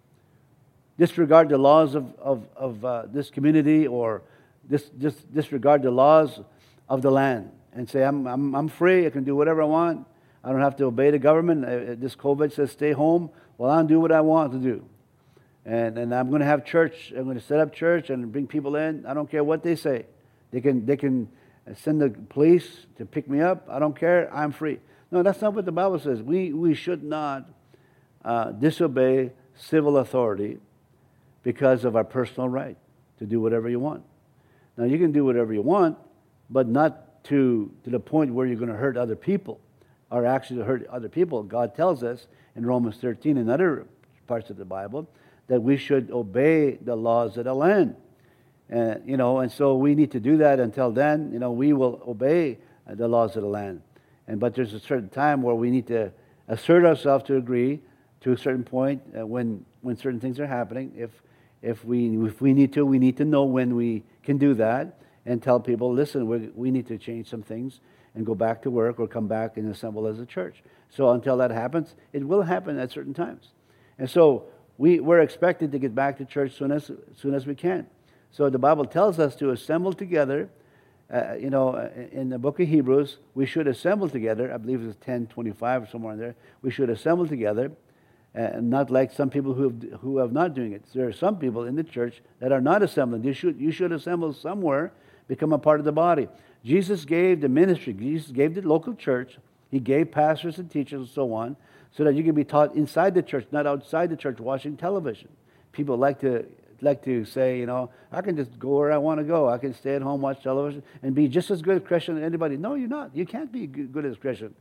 Disregard the laws of, of, of uh, this community, or dis, dis, disregard the laws of the land and say, I'm, I'm, I'm free, I can do whatever I want. I don't have to obey the government. Uh, this COVID says stay home. Well, I'll do what I want to do. And, and I'm going to have church. I'm going to set up church and bring people in. I don't care what they say. They can, they can send the police to pick me up. I don't care. I'm free. No, that's not what the Bible says. We, we should not uh, disobey civil authority because of our personal right to do whatever you want. Now, you can do whatever you want, but not to, to the point where you're going to hurt other people, or actually hurt other people. God tells us in Romans thirteen and other parts of the Bible that we should obey the laws of the land. Uh, you know, and so we need to do that. Until then, you know, we will obey the laws of the land. And but there's a certain time where we need to assert ourselves to agree to a certain point uh, when when certain things are happening. If if we if we need to, we need to know when we can do that and tell people, listen, we we need to change some things and go back to work or come back and assemble as a church. So until that happens, it will happen at certain times. And so we we're expected to get back to church soon as soon as we can. So the Bible tells us to assemble together. Uh, you know, in the book of Hebrews, we should assemble together. I believe it's ten twenty-five or somewhere in there. We should assemble together, and uh, not like some people who have, who have not doing it. There are some people in the church that are not assembling. You should you should assemble somewhere, become a part of the body. Jesus gave the ministry. Jesus gave the local church. He gave pastors and teachers and so on, so that you can be taught inside the church, not outside the church, watching television. People like to. like to say, you know, I can just go where I want to go. I can stay at home, watch television, and be just as good a Christian as anybody. No, you're not. You can't be good as a Christian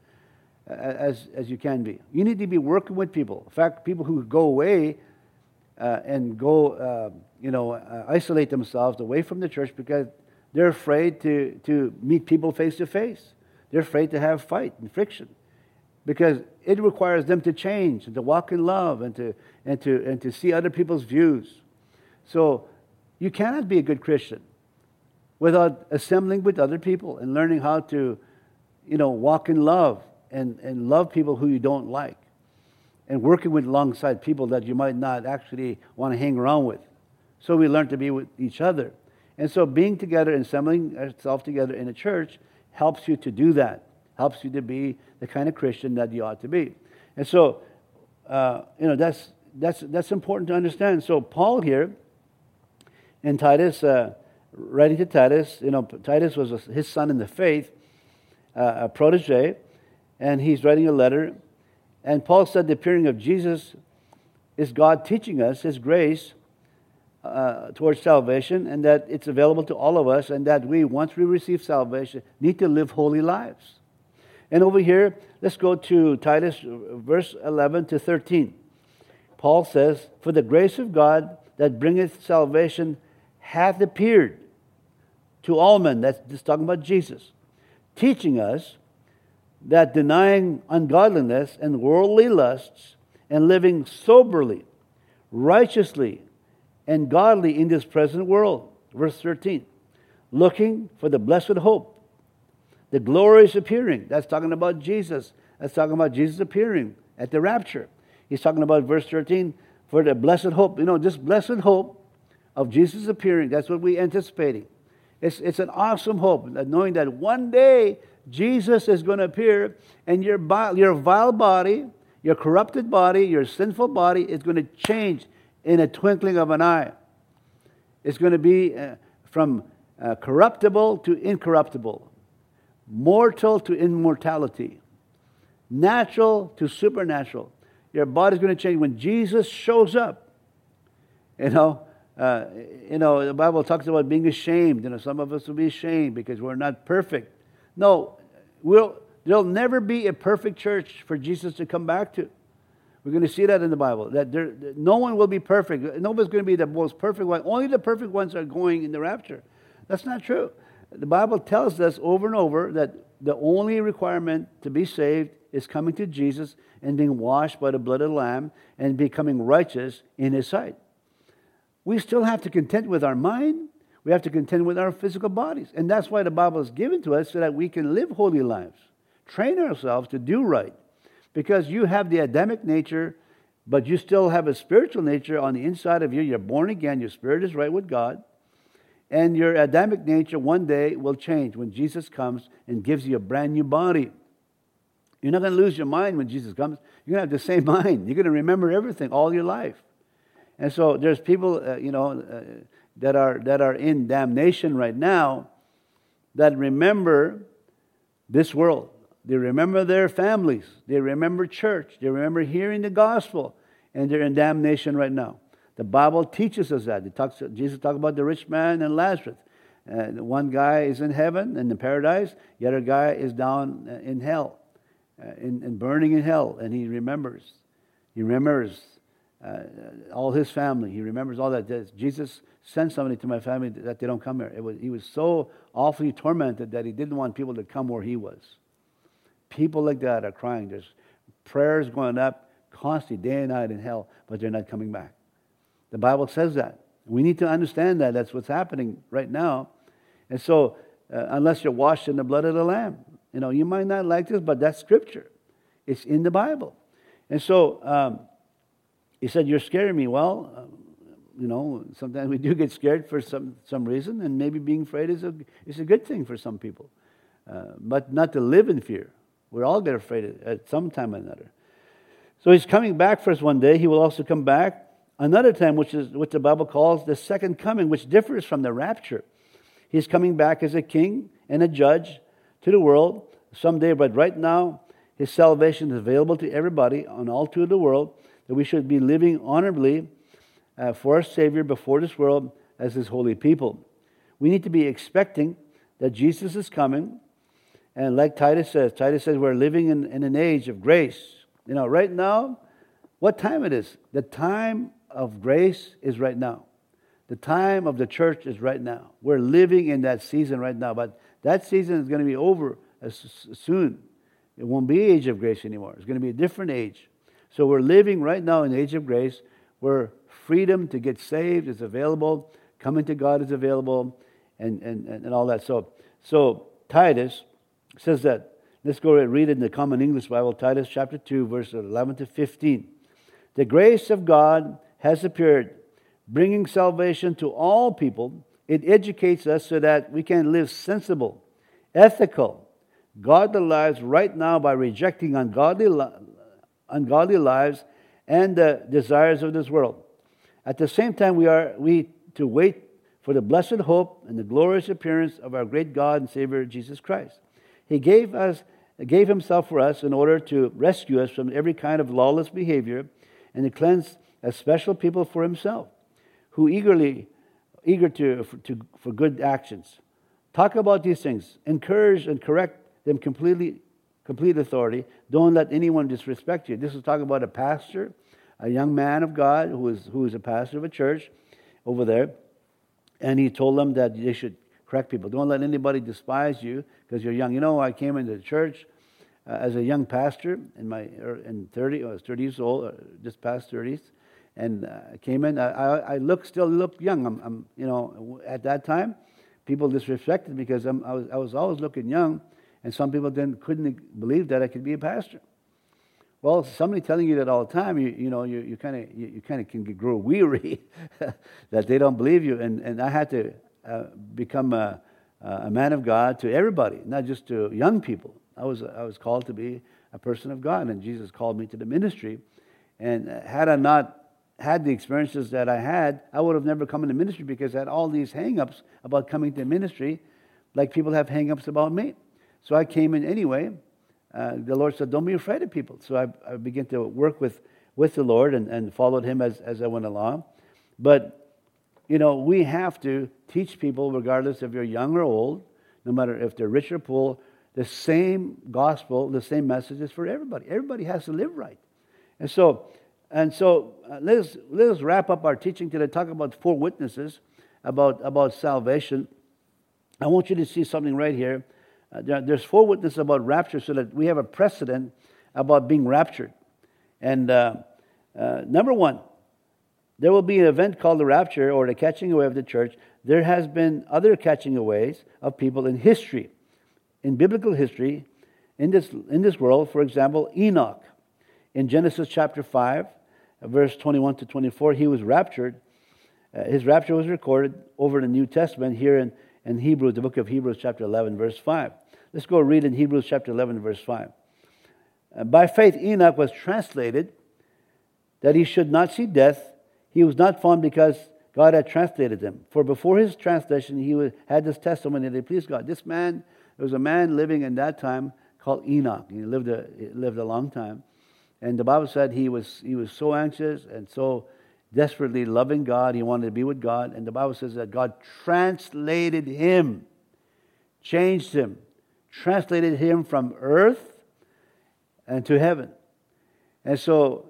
as, as you can be. You need to be working with people. In fact, people who go away uh, and go, uh, you know, uh, isolate themselves away from the church because they're afraid to, to meet people face to face. They're afraid to have fight and friction because it requires them to change and to walk in love and to and to and to see other people's views. So you cannot be a good Christian without assembling with other people and learning how to, you know, walk in love and, and love people who you don't like and working with alongside people that you might not actually want to hang around with. So we learn to be with each other. And so being together and assembling ourselves together in a church helps you to do that, helps you to be the kind of Christian that you ought to be. And so, uh, you know, that's, that's, that's important to understand. So Paul here, in Titus, uh, writing to Titus, you know, Titus was a, his son in the faith, uh, a protege, and he's writing a letter. And Paul said the appearing of Jesus is God teaching us His grace uh, towards salvation, and that it's available to all of us, and that we, once we receive salvation, need to live holy lives. And over here, let's go to Titus, verse eleven to thirteen. Paul says, "For the grace of God that bringeth salvation hath appeared to all men," that's just talking about Jesus, "teaching us that denying ungodliness and worldly lusts, and living soberly, righteously, and godly in this present world." Verse thirteen, "looking for the blessed hope, the glorious appearing." That's talking about Jesus. That's talking about Jesus appearing at the rapture. He's talking about verse thirteen, for the blessed hope. You know, this blessed hope of Jesus appearing, that's what we're anticipating. It's, it's an awesome hope, knowing that one day Jesus is going to appear, and your, your vile body, your corrupted body, your sinful body is going to change in a twinkling of an eye. It's going to be uh, from uh, corruptible to incorruptible, mortal to immortality, natural to supernatural. Your body's going to change when Jesus shows up. You know, uh, you know, the Bible talks about being ashamed. You know, some of us will be ashamed because we're not perfect. No, we'll, there'll never be a perfect church for Jesus to come back to. We're going to see that in the Bible. That there, no one will be perfect. Nobody's going to be the most perfect one. Only the perfect ones are going in the rapture. That's not true. The Bible tells us over and over that the only requirement to be saved is coming to Jesus and being washed by the blood of the Lamb and becoming righteous in His sight. We still have to contend with our mind. We have to contend with our physical bodies. And that's why the Bible is given to us, so that we can live holy lives. Train ourselves to do right. Because you have the Adamic nature, but you still have a spiritual nature on the inside of you. You're born again. Your spirit is right with God. And your Adamic nature one day will change when Jesus comes and gives you a brand new body. You're not going to lose your mind when Jesus comes. You're going to have the same mind. You're going to remember everything all your life. And so there's people, uh, you know, uh, that are that are in damnation right now that remember this world. They remember their families. They remember church. They remember hearing the gospel. And they're in damnation right now. The Bible teaches us that. It talks, Jesus talked about the rich man and Lazarus. Uh, one guy is in heaven, in the paradise. The other guy is down in hell, uh, in, in burning in hell. And he remembers. He remembers uh, all his family. He remembers all that. Jesus sent somebody to my family that they don't come here. It was, he was so awfully tormented that he didn't want people to come where he was. People like that are crying. There's prayers going up constantly, day and night in hell, but they're not coming back. The Bible says that. We need to understand that. That's what's happening right now. And so, uh, unless you're washed in the blood of the Lamb, you know, you might not like this, but that's Scripture. It's in the Bible. And so, um, he said, you're scaring me. Well, um, you know, sometimes we do get scared for some, some reason, and maybe being afraid is a, is a good thing for some people. Uh, but not to live in fear. We all get afraid at some time or another. So he's coming back for us one day. He will also come back another time, which is what the Bible calls the second coming, which differs from the rapture. He's coming back as a king and a judge to the world someday. But right now, his salvation is available to everybody on all through the world, that we should be living honorably uh, for our Savior before this world as his holy people. We need to be expecting that Jesus is coming. And like Titus says, Titus says we're living in, in an age of grace. You know, right now, what time it is? The time of grace is right now. The time of the church is right now. We're living in that season right now. But that season is going to be over as soon. It won't be age of grace anymore. It's going to be a different age. So we're living right now in the age of grace where freedom to get saved is available. Coming to God is available. And, and, and all that. So, so Titus says that. Let's go read it in the Common English Bible. Titus chapter two, verses eleven to fifteen. The grace of God has appeared, bringing salvation to all people. It educates us so that we can live sensible, ethical, godly lives right now by rejecting ungodly, li- ungodly lives and the desires of this world. At the same time, we are we to wait for the blessed hope and the glorious appearance of our great God and Savior Jesus Christ. He gave us, gave himself for us in order to rescue us from every kind of lawless behavior and to cleanse a special people for himself, who eagerly, eager to, to for good actions. Talk about these things. Encourage and correct them completely, complete authority. Don't let anyone disrespect you. This is talking about a pastor, a young man of God who is who is a pastor of a church over there, and he told them that they should correct people. Don't let anybody despise you because you're young. You know, I came into the church uh, as a young pastor in my in thirty. I was thirty years old, uh, just past thirties, and uh, I came in. I, I, I look still look young. I'm, I'm, you know, at that time, people disrespected me because I'm, I was I was always looking young, and some people then couldn't believe that I could be a pastor. Well, somebody telling you that all the time, you you know, you you kind of you, you kind of can grow weary that they don't believe you, and and I had to. Uh, become a, a man of God to everybody, not just to young people. I was I was called to be a person of God, and Jesus called me to the ministry. And had I not had the experiences that I had, I would have never come into ministry because I had all these hang-ups about coming to ministry, like people have hang-ups about me. So I came in anyway. Uh, the Lord said, don't be afraid of people. So I, I began to work with, with the Lord and, and followed Him as, as I went along. But you know, we have to teach people, regardless if you're young or old, no matter if they're rich or poor, the same gospel, the same message is for everybody. Everybody has to live right. And so, and so uh, let's let's wrap up our teaching today. Talk about four witnesses about about salvation. I want you to see something right here. Uh, there, there's four witnesses about rapture, so that we have a precedent about being raptured. And uh, uh, number one. There will be an event called the rapture or the catching away of the church. There has been other catching aways of people in history, in biblical history, in this in this world. For example, Enoch. In Genesis chapter five, verse twenty-one to twenty-four, he was raptured. Uh, his rapture was recorded over the New Testament here in, in Hebrews, the book of Hebrews chapter eleven, verse five. Let's go read in Hebrews chapter eleven, verse five. Uh, By faith Enoch was translated that he should not see death. He was not found because God had translated him. For before his translation, he was, had this testimony that he pleased God. This man, there was a man living in that time called Enoch. He lived a, he lived a long time. And the Bible said he was he was so anxious and so desperately loving God. He wanted to be with God. And the Bible says that God translated him, changed him, translated him from earth and to heaven. And so,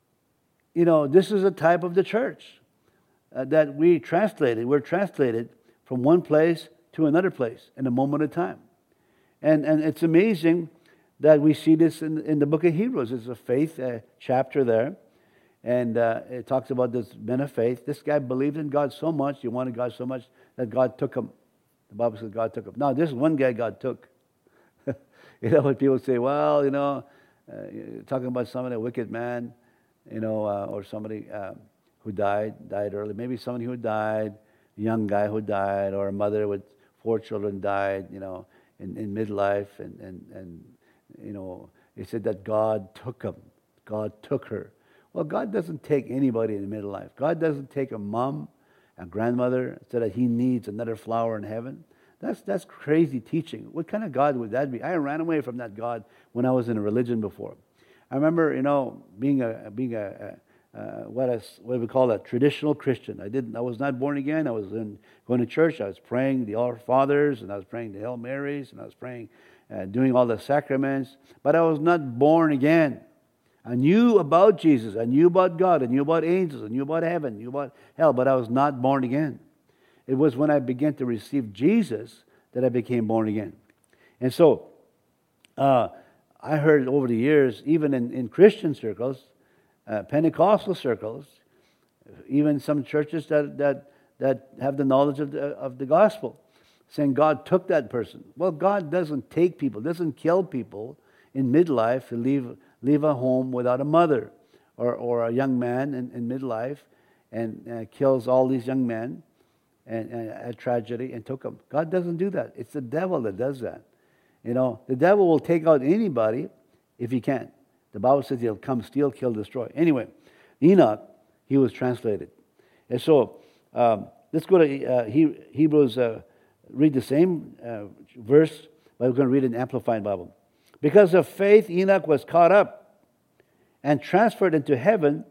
you know, this is a type of the church uh, that we translated. We're translated from one place to another place in a moment of time. And and it's amazing that we see this in, in the book of Hebrews. It's a faith uh, chapter there. And uh, it talks about this men of faith. This guy believed in God so much, he wanted God so much, that God took him. The Bible says God took him. Now, this is one guy God took. You know, when people say, well, you know, uh, talking about somebody, a wicked man, you know, uh, or somebody uh, who died, died early. Maybe somebody who died, a young guy who died, or a mother with four children died, you know, in, in midlife. And, and, and, you know, he said that God took him. God took her. Well, God doesn't take anybody in the middle life. God doesn't take a mom, a grandmother, so that he needs another flower in heaven. That's that's crazy teaching. What kind of God would that be? I ran away from that God when I was in a religion before. I remember, you know, being a being a, a, a what a, what we call a traditional Christian. I didn't. I was not born again. I was in, going to church. I was praying the Our Fathers, and I was praying the Hail Marys, and I was praying, uh, doing all the sacraments. But I was not born again. I knew about Jesus. I knew about God. I knew about angels. I knew about heaven. I knew about hell. But I was not born again. It was when I began to receive Jesus that I became born again. And so, uh, I heard over the years, even in, in Christian circles, uh, Pentecostal circles, even some churches that, that, that have the knowledge of the, of the gospel, saying God took that person. Well, God doesn't take people, doesn't kill people in midlife to leave leave a home without a mother, or, or a young man in, in midlife and uh, kills all these young men and, and a tragedy and took them. God doesn't do that. It's the devil that does that. You know, the devil will take out anybody if he can. The Bible says he'll come, steal, kill, destroy. Anyway, Enoch, he was translated. And so, um, let's go to uh, he, Hebrews, uh, read the same uh, verse, but we're going to read an Amplified Bible. Because of faith, Enoch was caught up and transferred into heaven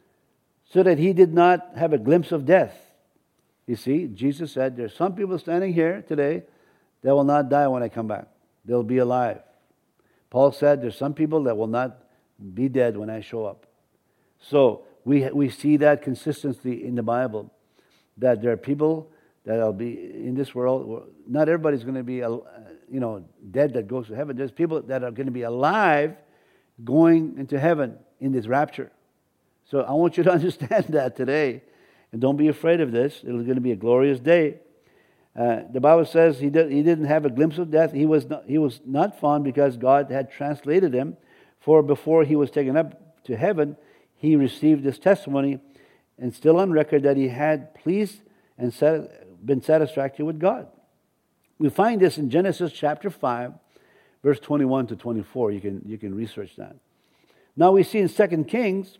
so that he did not have a glimpse of death. You see, Jesus said, there's some people standing here today that will not die when I come back. They'll be alive. Paul said, there's some people that will not be dead when I show up. So we we see that consistency in the Bible, that there are people that will be in this world. Not everybody's going to be, you know, dead that goes to heaven. There's people that are going to be alive going into heaven in this rapture. So I want you to understand that today. And don't be afraid of this. It's going to be a glorious day. Uh, the Bible says he, did, he didn't have a glimpse of death. He was, not, he was not found because God had translated him. For before he was taken up to heaven, he received this testimony, and still on record, that he had pleased and sat, been satisfactory with God. We find this in Genesis chapter five, verse twenty-one to twenty-four. You can, you can research that. Now we see in Second Kings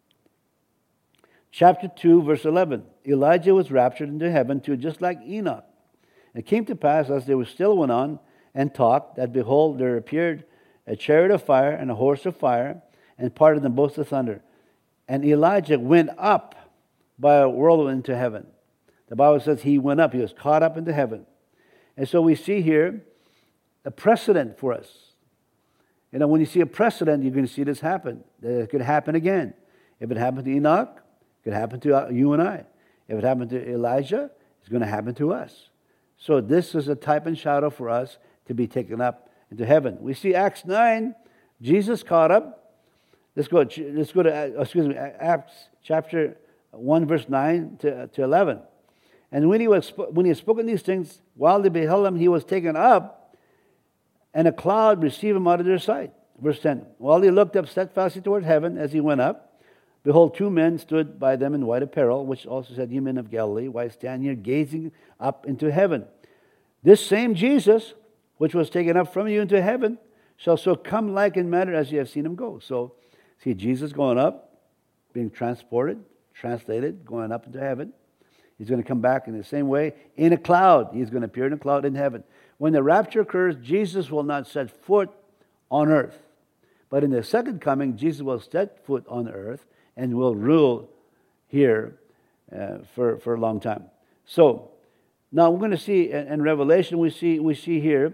chapter two, verse eleven. Elijah was raptured into heaven too, just like Enoch. It came to pass, as they were still went on and talked, that behold, there appeared a chariot of fire and a horse of fire, and parted them both to thunder. And Elijah went up by a whirlwind into heaven. The Bible says he went up. He was caught up into heaven. And so we see here a precedent for us. You know, when you see a precedent, you're going to see this happen. It could happen again. If it happened to Enoch, it could happen to you and I. If it happened to Elijah, it's going to happen to us. So this is a type and shadow for us to be taken up into heaven. We see Acts nine, Jesus caught up. Let's go, let's go to, excuse me, Acts chapter one, verse nine to, to eleven. And when he was when he had spoken these things, while they beheld him, he was taken up, and a cloud received him out of their sight. Verse ten. While he looked up steadfastly toward heaven as he went up, behold, two men stood by them in white apparel, which also said, Ye men of Galilee, why stand here gazing up into heaven? This same Jesus, which was taken up from you into heaven, shall so come like in manner as you have seen him go. So, see Jesus going up, being transported, translated, going up into heaven. He's going to come back in the same way. In a cloud. He's going to appear in a cloud in heaven. When the rapture occurs, Jesus will not set foot on earth. But in the second coming, Jesus will set foot on earth and will rule here uh, for, for a long time. So, now we're going to see in, in Revelation, we see we see here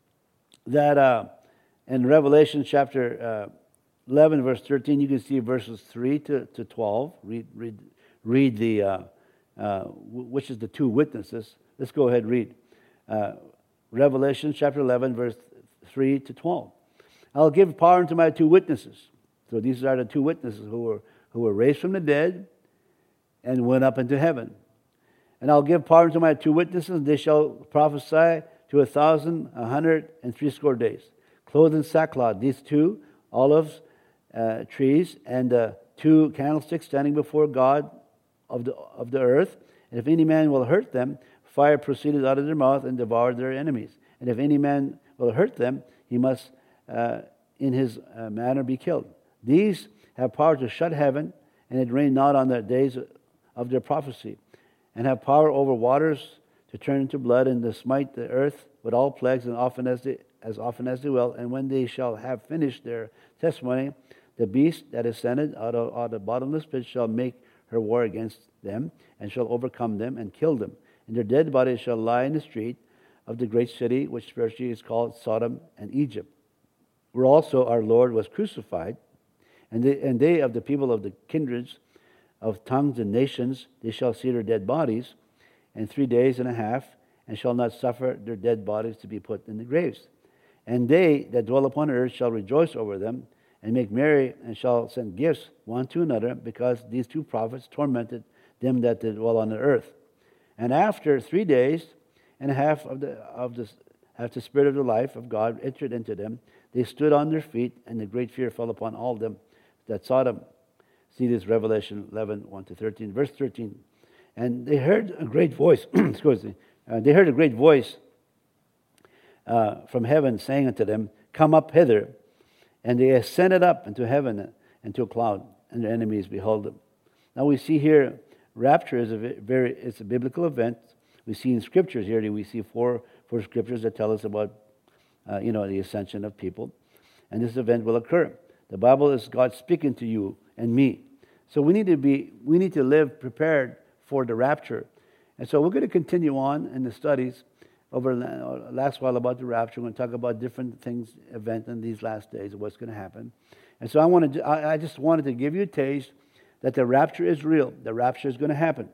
that uh, in Revelation chapter uh, eleven, verse thirteen, you can see verses three to, to twelve. Read read read the uh, uh, which is the two witnesses. Let's go ahead and read uh, Revelation chapter eleven, verse three to twelve. I'll give power unto my two witnesses. So these are the two witnesses who were who were raised from the dead and went up into heaven. And I'll give power unto my two witnesses, and they shall prophesy to a thousand, a hundred, and threescore days. Clothed in sackcloth, these two olive uh, trees, and uh, two candlesticks standing before God of the of the earth. And if any man will hurt them, fire proceeded out of their mouth and devoured their enemies. And if any man will hurt them, he must uh, in his uh, manner be killed. These have power to shut heaven, and it rain not on the days of their prophecy, and have power over waters to turn into blood, and to smite the earth with all plagues, and often as they as often as they will. And when they shall have finished their testimony, the beast that is ascended out of, out of the bottomless pit shall make her war against them, and shall overcome them and kill them. And their dead bodies shall lie in the street of the great city, which spiritually is called Sodom and Egypt, where also our Lord was crucified. And they, and they of the people of the kindreds, of tongues and nations, they shall see their dead bodies in three days and a half, and shall not suffer their dead bodies to be put in the graves. And they that dwell upon earth shall rejoice over them, and make merry, and shall send gifts one to another, because these two prophets tormented them that did dwell on the earth. And after three days and a half of the of the after the spirit of the life of God entered into them, they stood on their feet, and the great fear fell upon all them that saw them. See this, Revelation eleven, one to thirteen. Verse thirteen. And they heard a great voice, excuse me, uh, they heard a great voice uh, from heaven saying unto them, Come up hither. And they ascended up into heaven, into a cloud, and their enemies beheld them. Now we see here, rapture is a very, it's a biblical event. We see in scriptures here, we see four, four scriptures that tell us about, uh, you know, the ascension of people. And this event will occur. The Bible is God speaking to you and me. So we need to be, we need to live prepared for the rapture. And so we're going to continue on in the studies over the last while about the rapture. We're going to talk about different things, event in these last days, what's going to happen. And so I wanted, to, I, I just wanted to give you a taste that the rapture is real. The rapture is going to happen.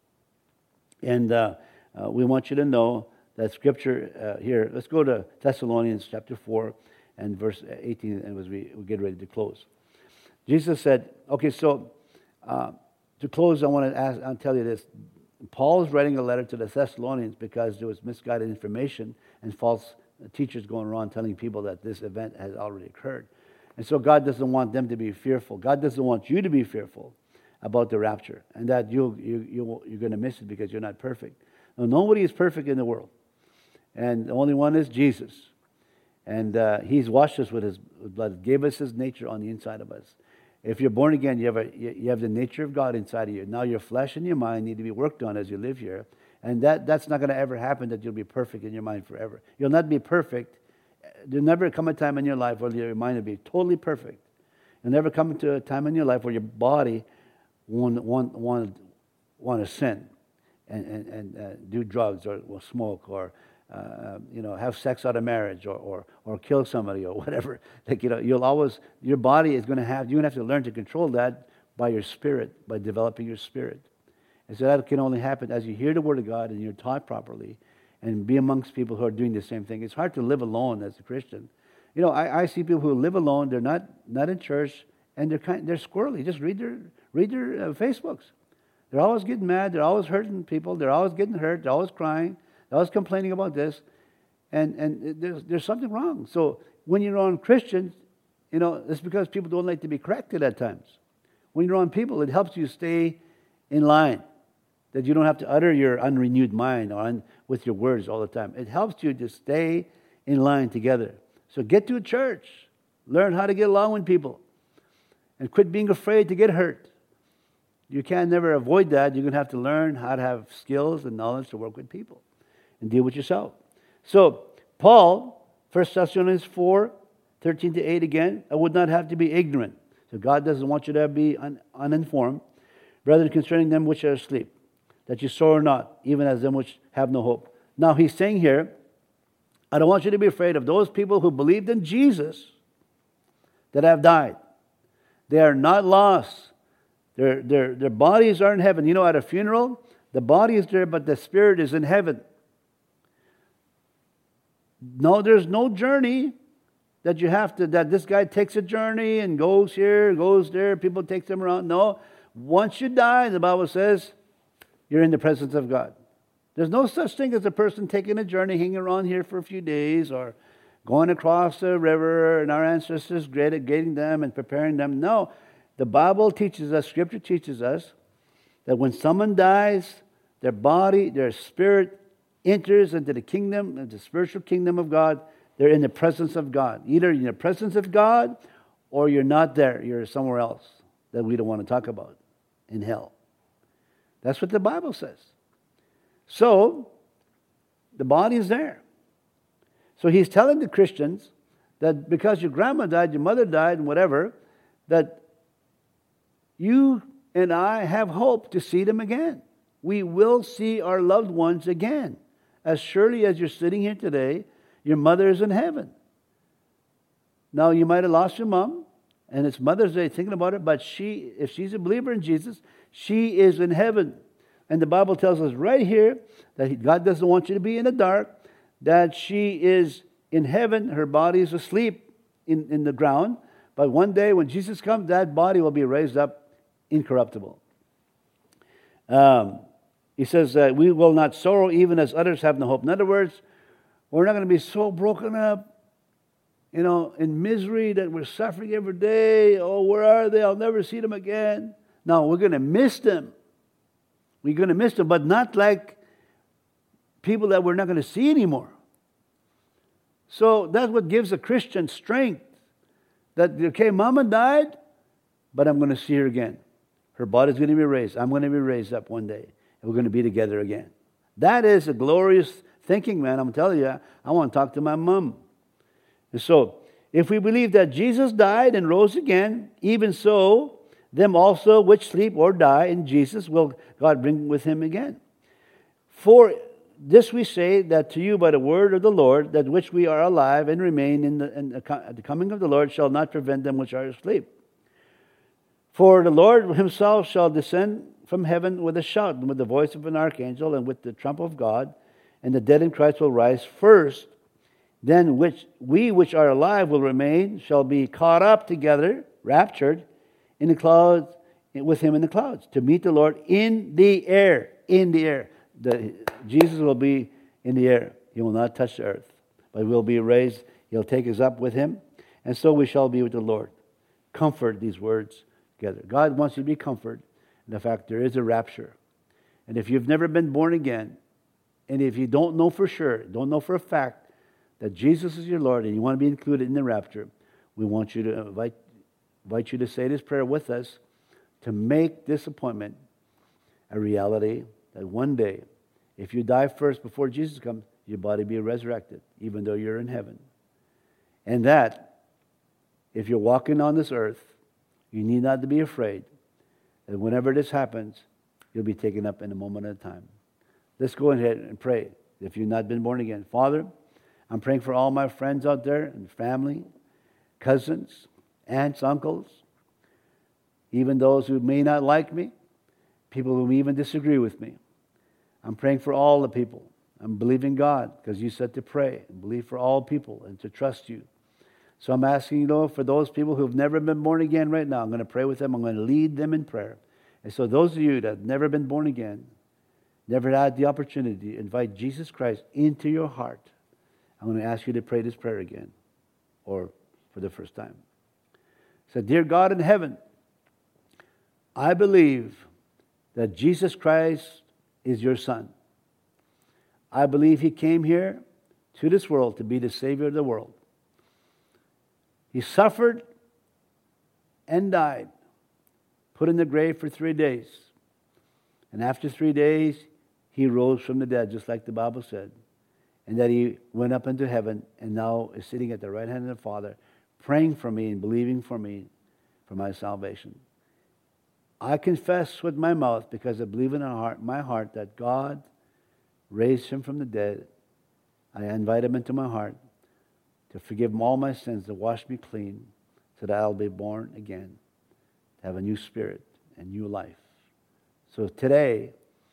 And uh, uh, we want you to know that Scripture uh, here. Let's go to Thessalonians chapter four and verse eighteen, and as we, we get ready to close. Jesus said, okay, so uh, to close, I want to ask, I'll tell you this. Paul is writing a letter to the Thessalonians because there was misguided information and false teachers going around telling people that this event has already occurred. And so God doesn't want them to be fearful. God doesn't want you to be fearful about the rapture and that you, you, you, you're going to miss it because you're not perfect. No, nobody is perfect in the world. And the only one is Jesus. And uh, He's washed us with His blood, gave us His nature on the inside of us. If you're born again, you have, a, you have the nature of God inside of you. Now your flesh and your mind need to be worked on as you live here. And that, that's not going to ever happen that you'll be perfect in your mind forever. You'll not be perfect. There'll never come a time in your life where your mind will be totally perfect. You'll never come to a time in your life where your body won't want, want, want to sin and, and, and uh, do drugs or, or smoke or Uh, you know, have sex out of marriage or, or, or kill somebody or whatever. Like, you know, you'll always, your body is going to have, you're going to have to learn to control that by your spirit, by developing your spirit. And so that can only happen as you hear the Word of God and you're taught properly and be amongst people who are doing the same thing. It's hard to live alone as a Christian. You know, I, I see people who live alone, they're not, not in church, and they're kind, they're squirrely. Just read their, read their uh, Facebooks. They're always getting mad, they're always hurting people, they're always getting hurt, they're always crying. I was complaining about this, and, and there's, there's something wrong. So when you're around Christians, you know, it's because people don't like to be corrected at times. When you're around people, it helps you stay in line, that you don't have to utter your unrenewed mind or un, with your words all the time. It helps you to stay in line together. So get to a church. Learn how to get along with people. And quit being afraid to get hurt. You can never avoid that. You're going to have to learn how to have skills and knowledge to work with people and deal with yourself. So, Paul, First Thessalonians four, thirteen to eight again, I would not have to be ignorant. So God doesn't want you to be un- uninformed, rather concerning them which are asleep, that you sorrow not, even as them which have no hope. Now he's saying here, I don't want you to be afraid of those people who believed in Jesus that have died. They are not lost. Their, their, their bodies are in heaven. You know, at a funeral, the body is there, but the spirit is in heaven. No, there's no journey that you have to, that this guy takes a journey and goes here, goes there, people take them around. No, once you die, the Bible says, you're in the presence of God. There's no such thing as a person taking a journey, hanging around here for a few days, or going across the river, and our ancestors getting them and preparing them. No, the Bible teaches us, Scripture teaches us, that when someone dies, their body, their spirit enters into the kingdom, into the spiritual kingdom of God. They're in the presence of God. Either you're in the presence of God, or you're not there. You're somewhere else that we don't want to talk about, in hell. That's what the Bible says. So, the body is there. So he's telling the Christians that because your grandma died, your mother died, and whatever, that you and I have hope to see them again. We will see our loved ones again. As surely as you're sitting here today, your mother is in heaven. Now, you might have lost your mom, and it's Mother's Day thinking about it, but she, if she's a believer in Jesus, she is in heaven. And the Bible tells us right here that God doesn't want you to be in the dark, that she is in heaven, her body is asleep in, in the ground, but one day when Jesus comes, that body will be raised up incorruptible. Um, he says that we will not sorrow even as others have no hope. In other words, we're not going to be so broken up, you know, in misery that we're suffering every day. Oh, where are they? I'll never see them again. No, we're going to miss them. We're going to miss them, but not like people that we're not going to see anymore. So that's what gives a Christian strength. That, okay, Mama died, but I'm going to see her again. Her body's going to be raised. I'm going to be raised up one day. And we're going to be together again. That is a glorious thinking, man. I'm telling you, I want to talk to my mom. And so, if we believe that Jesus died and rose again, even so, them also which sleep or die in Jesus will God bring with him again. For this we say that to you by the word of the Lord, that which we are alive and remain in the, in the, the coming of the Lord shall not prevent them which are asleep. For the Lord himself shall descend from heaven with a shout, and with the voice of an archangel, and with the trump of God, and the dead in Christ will rise first. Then which we which are alive will remain, shall be caught up together, raptured, in the clouds, with him in the clouds, to meet the Lord in the air. In the air. The, Jesus will be in the air. He will not touch the earth, but will be raised. He'll take us up with him, and so we shall be with the Lord. Comfort these words together. God wants you to be comforted in the fact there is a rapture. And if you've never been born again, and if you don't know for sure, don't know for a fact that Jesus is your Lord and you want to be included in the rapture, we want you to invite, invite you to say this prayer with us to make this appointment a reality, that one day, if you die first before Jesus comes, your body be resurrected, even though you're in heaven. And that, if you're walking on this earth, you need not to be afraid that whenever this happens, you'll be taken up in a moment at a time. Let's go ahead and pray if you've not been born again. Father, I'm praying for all my friends out there and family, cousins, aunts, uncles, even those who may not like me, people who even disagree with me. I'm praying for all the people. I'm believing God because you said to pray and believe for all people and to trust you. So I'm asking you, Lord, for those people who've never been born again right now, I'm going to pray with them. I'm going to lead them in prayer. And so those of you that have never been born again, never had the opportunity to invite Jesus Christ into your heart, I'm going to ask you to pray this prayer again, or for the first time. So, dear God in heaven, I believe that Jesus Christ is your Son. I believe He came here to this world to be the Savior of the world. He suffered and died put in the grave for three days. And after three days, he rose from the dead, just like the Bible said. And that he went up into heaven and now is sitting at the right hand of the Father, praying for me and believing for me for my salvation. I confess with my mouth, because I believe in my heart, my heart that God raised him from the dead. I invite him into my heart to forgive all my sins, to wash me clean, so that I'll be born again, to have a new spirit and new life. So today,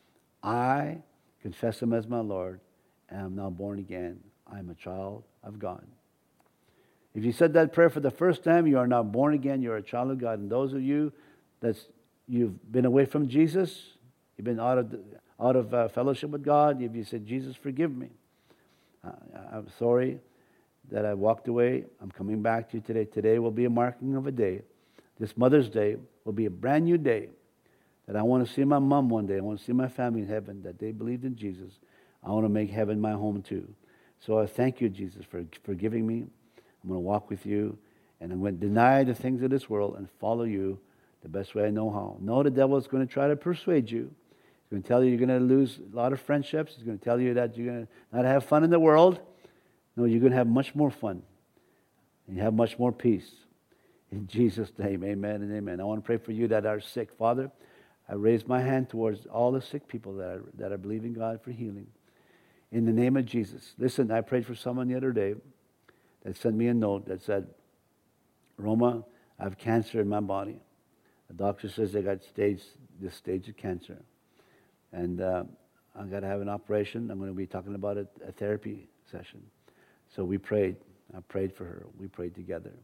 I confess him as my Lord, and I'm now born again. I'm a child of God. If you said that prayer for the first time, you are now born again. You're a child of God. And those of you that you've been away from Jesus, you've been out of the, out of uh, fellowship with God. If you said, Jesus, forgive me. Uh, I'm sorry that I walked away. I'm coming back to you today. Today will be a marking of a day. This Mother's Day will be a brand new day. That I want to see my mom one day. I want to see my family in heaven, that they believed in Jesus. I want to make heaven my home too. So I thank you, Jesus, for forgiving me. I'm going to walk with you, and I'm going to deny the things of this world and follow you the best way I know how. No, the devil is going to try to persuade you. He's going to tell you you're going to lose a lot of friendships. He's going to tell you that you're going to not have fun in the world. No, you're going to have much more fun. And you have much more peace. In Jesus' name, amen and amen. I want to pray for you that are sick. Father, I raise my hand towards all the sick people that are, that are believing God for healing. In the name of Jesus. Listen, I prayed for someone the other day that sent me a note that said, Roma, I have cancer in my body. The doctor says they got stage, this stage of cancer. And uh, I've got to have an operation. I'm going to be talking about a, a therapy session. So we prayed. I prayed for her. We prayed together.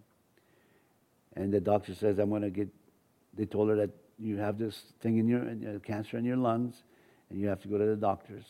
And the doctor says, I'm going to get, they told her that you have this thing in your, in your cancer in your lungs, and you have to go to the doctors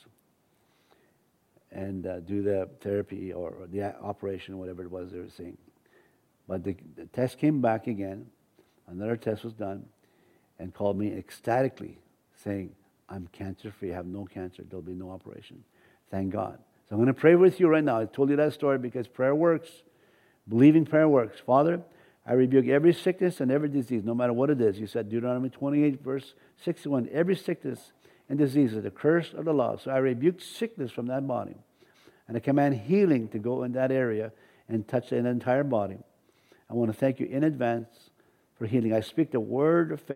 and uh, do the therapy or, or the operation, whatever it was they were saying. But the, the test came back again. Another test was done and called me ecstatically saying, I'm cancer-free. I have no cancer. There'll be no operation. Thank God. So I'm going to pray with you right now. I told you that story because prayer works. Believing prayer works. Father, I rebuke every sickness and every disease, no matter what it is. You said Deuteronomy twenty-eight, verse sixty-one, every sickness and disease is the curse of the law. So I rebuke sickness from that body. And I command healing to go in that area and touch the entire body. I want to thank you in advance for healing. I speak the word of faith.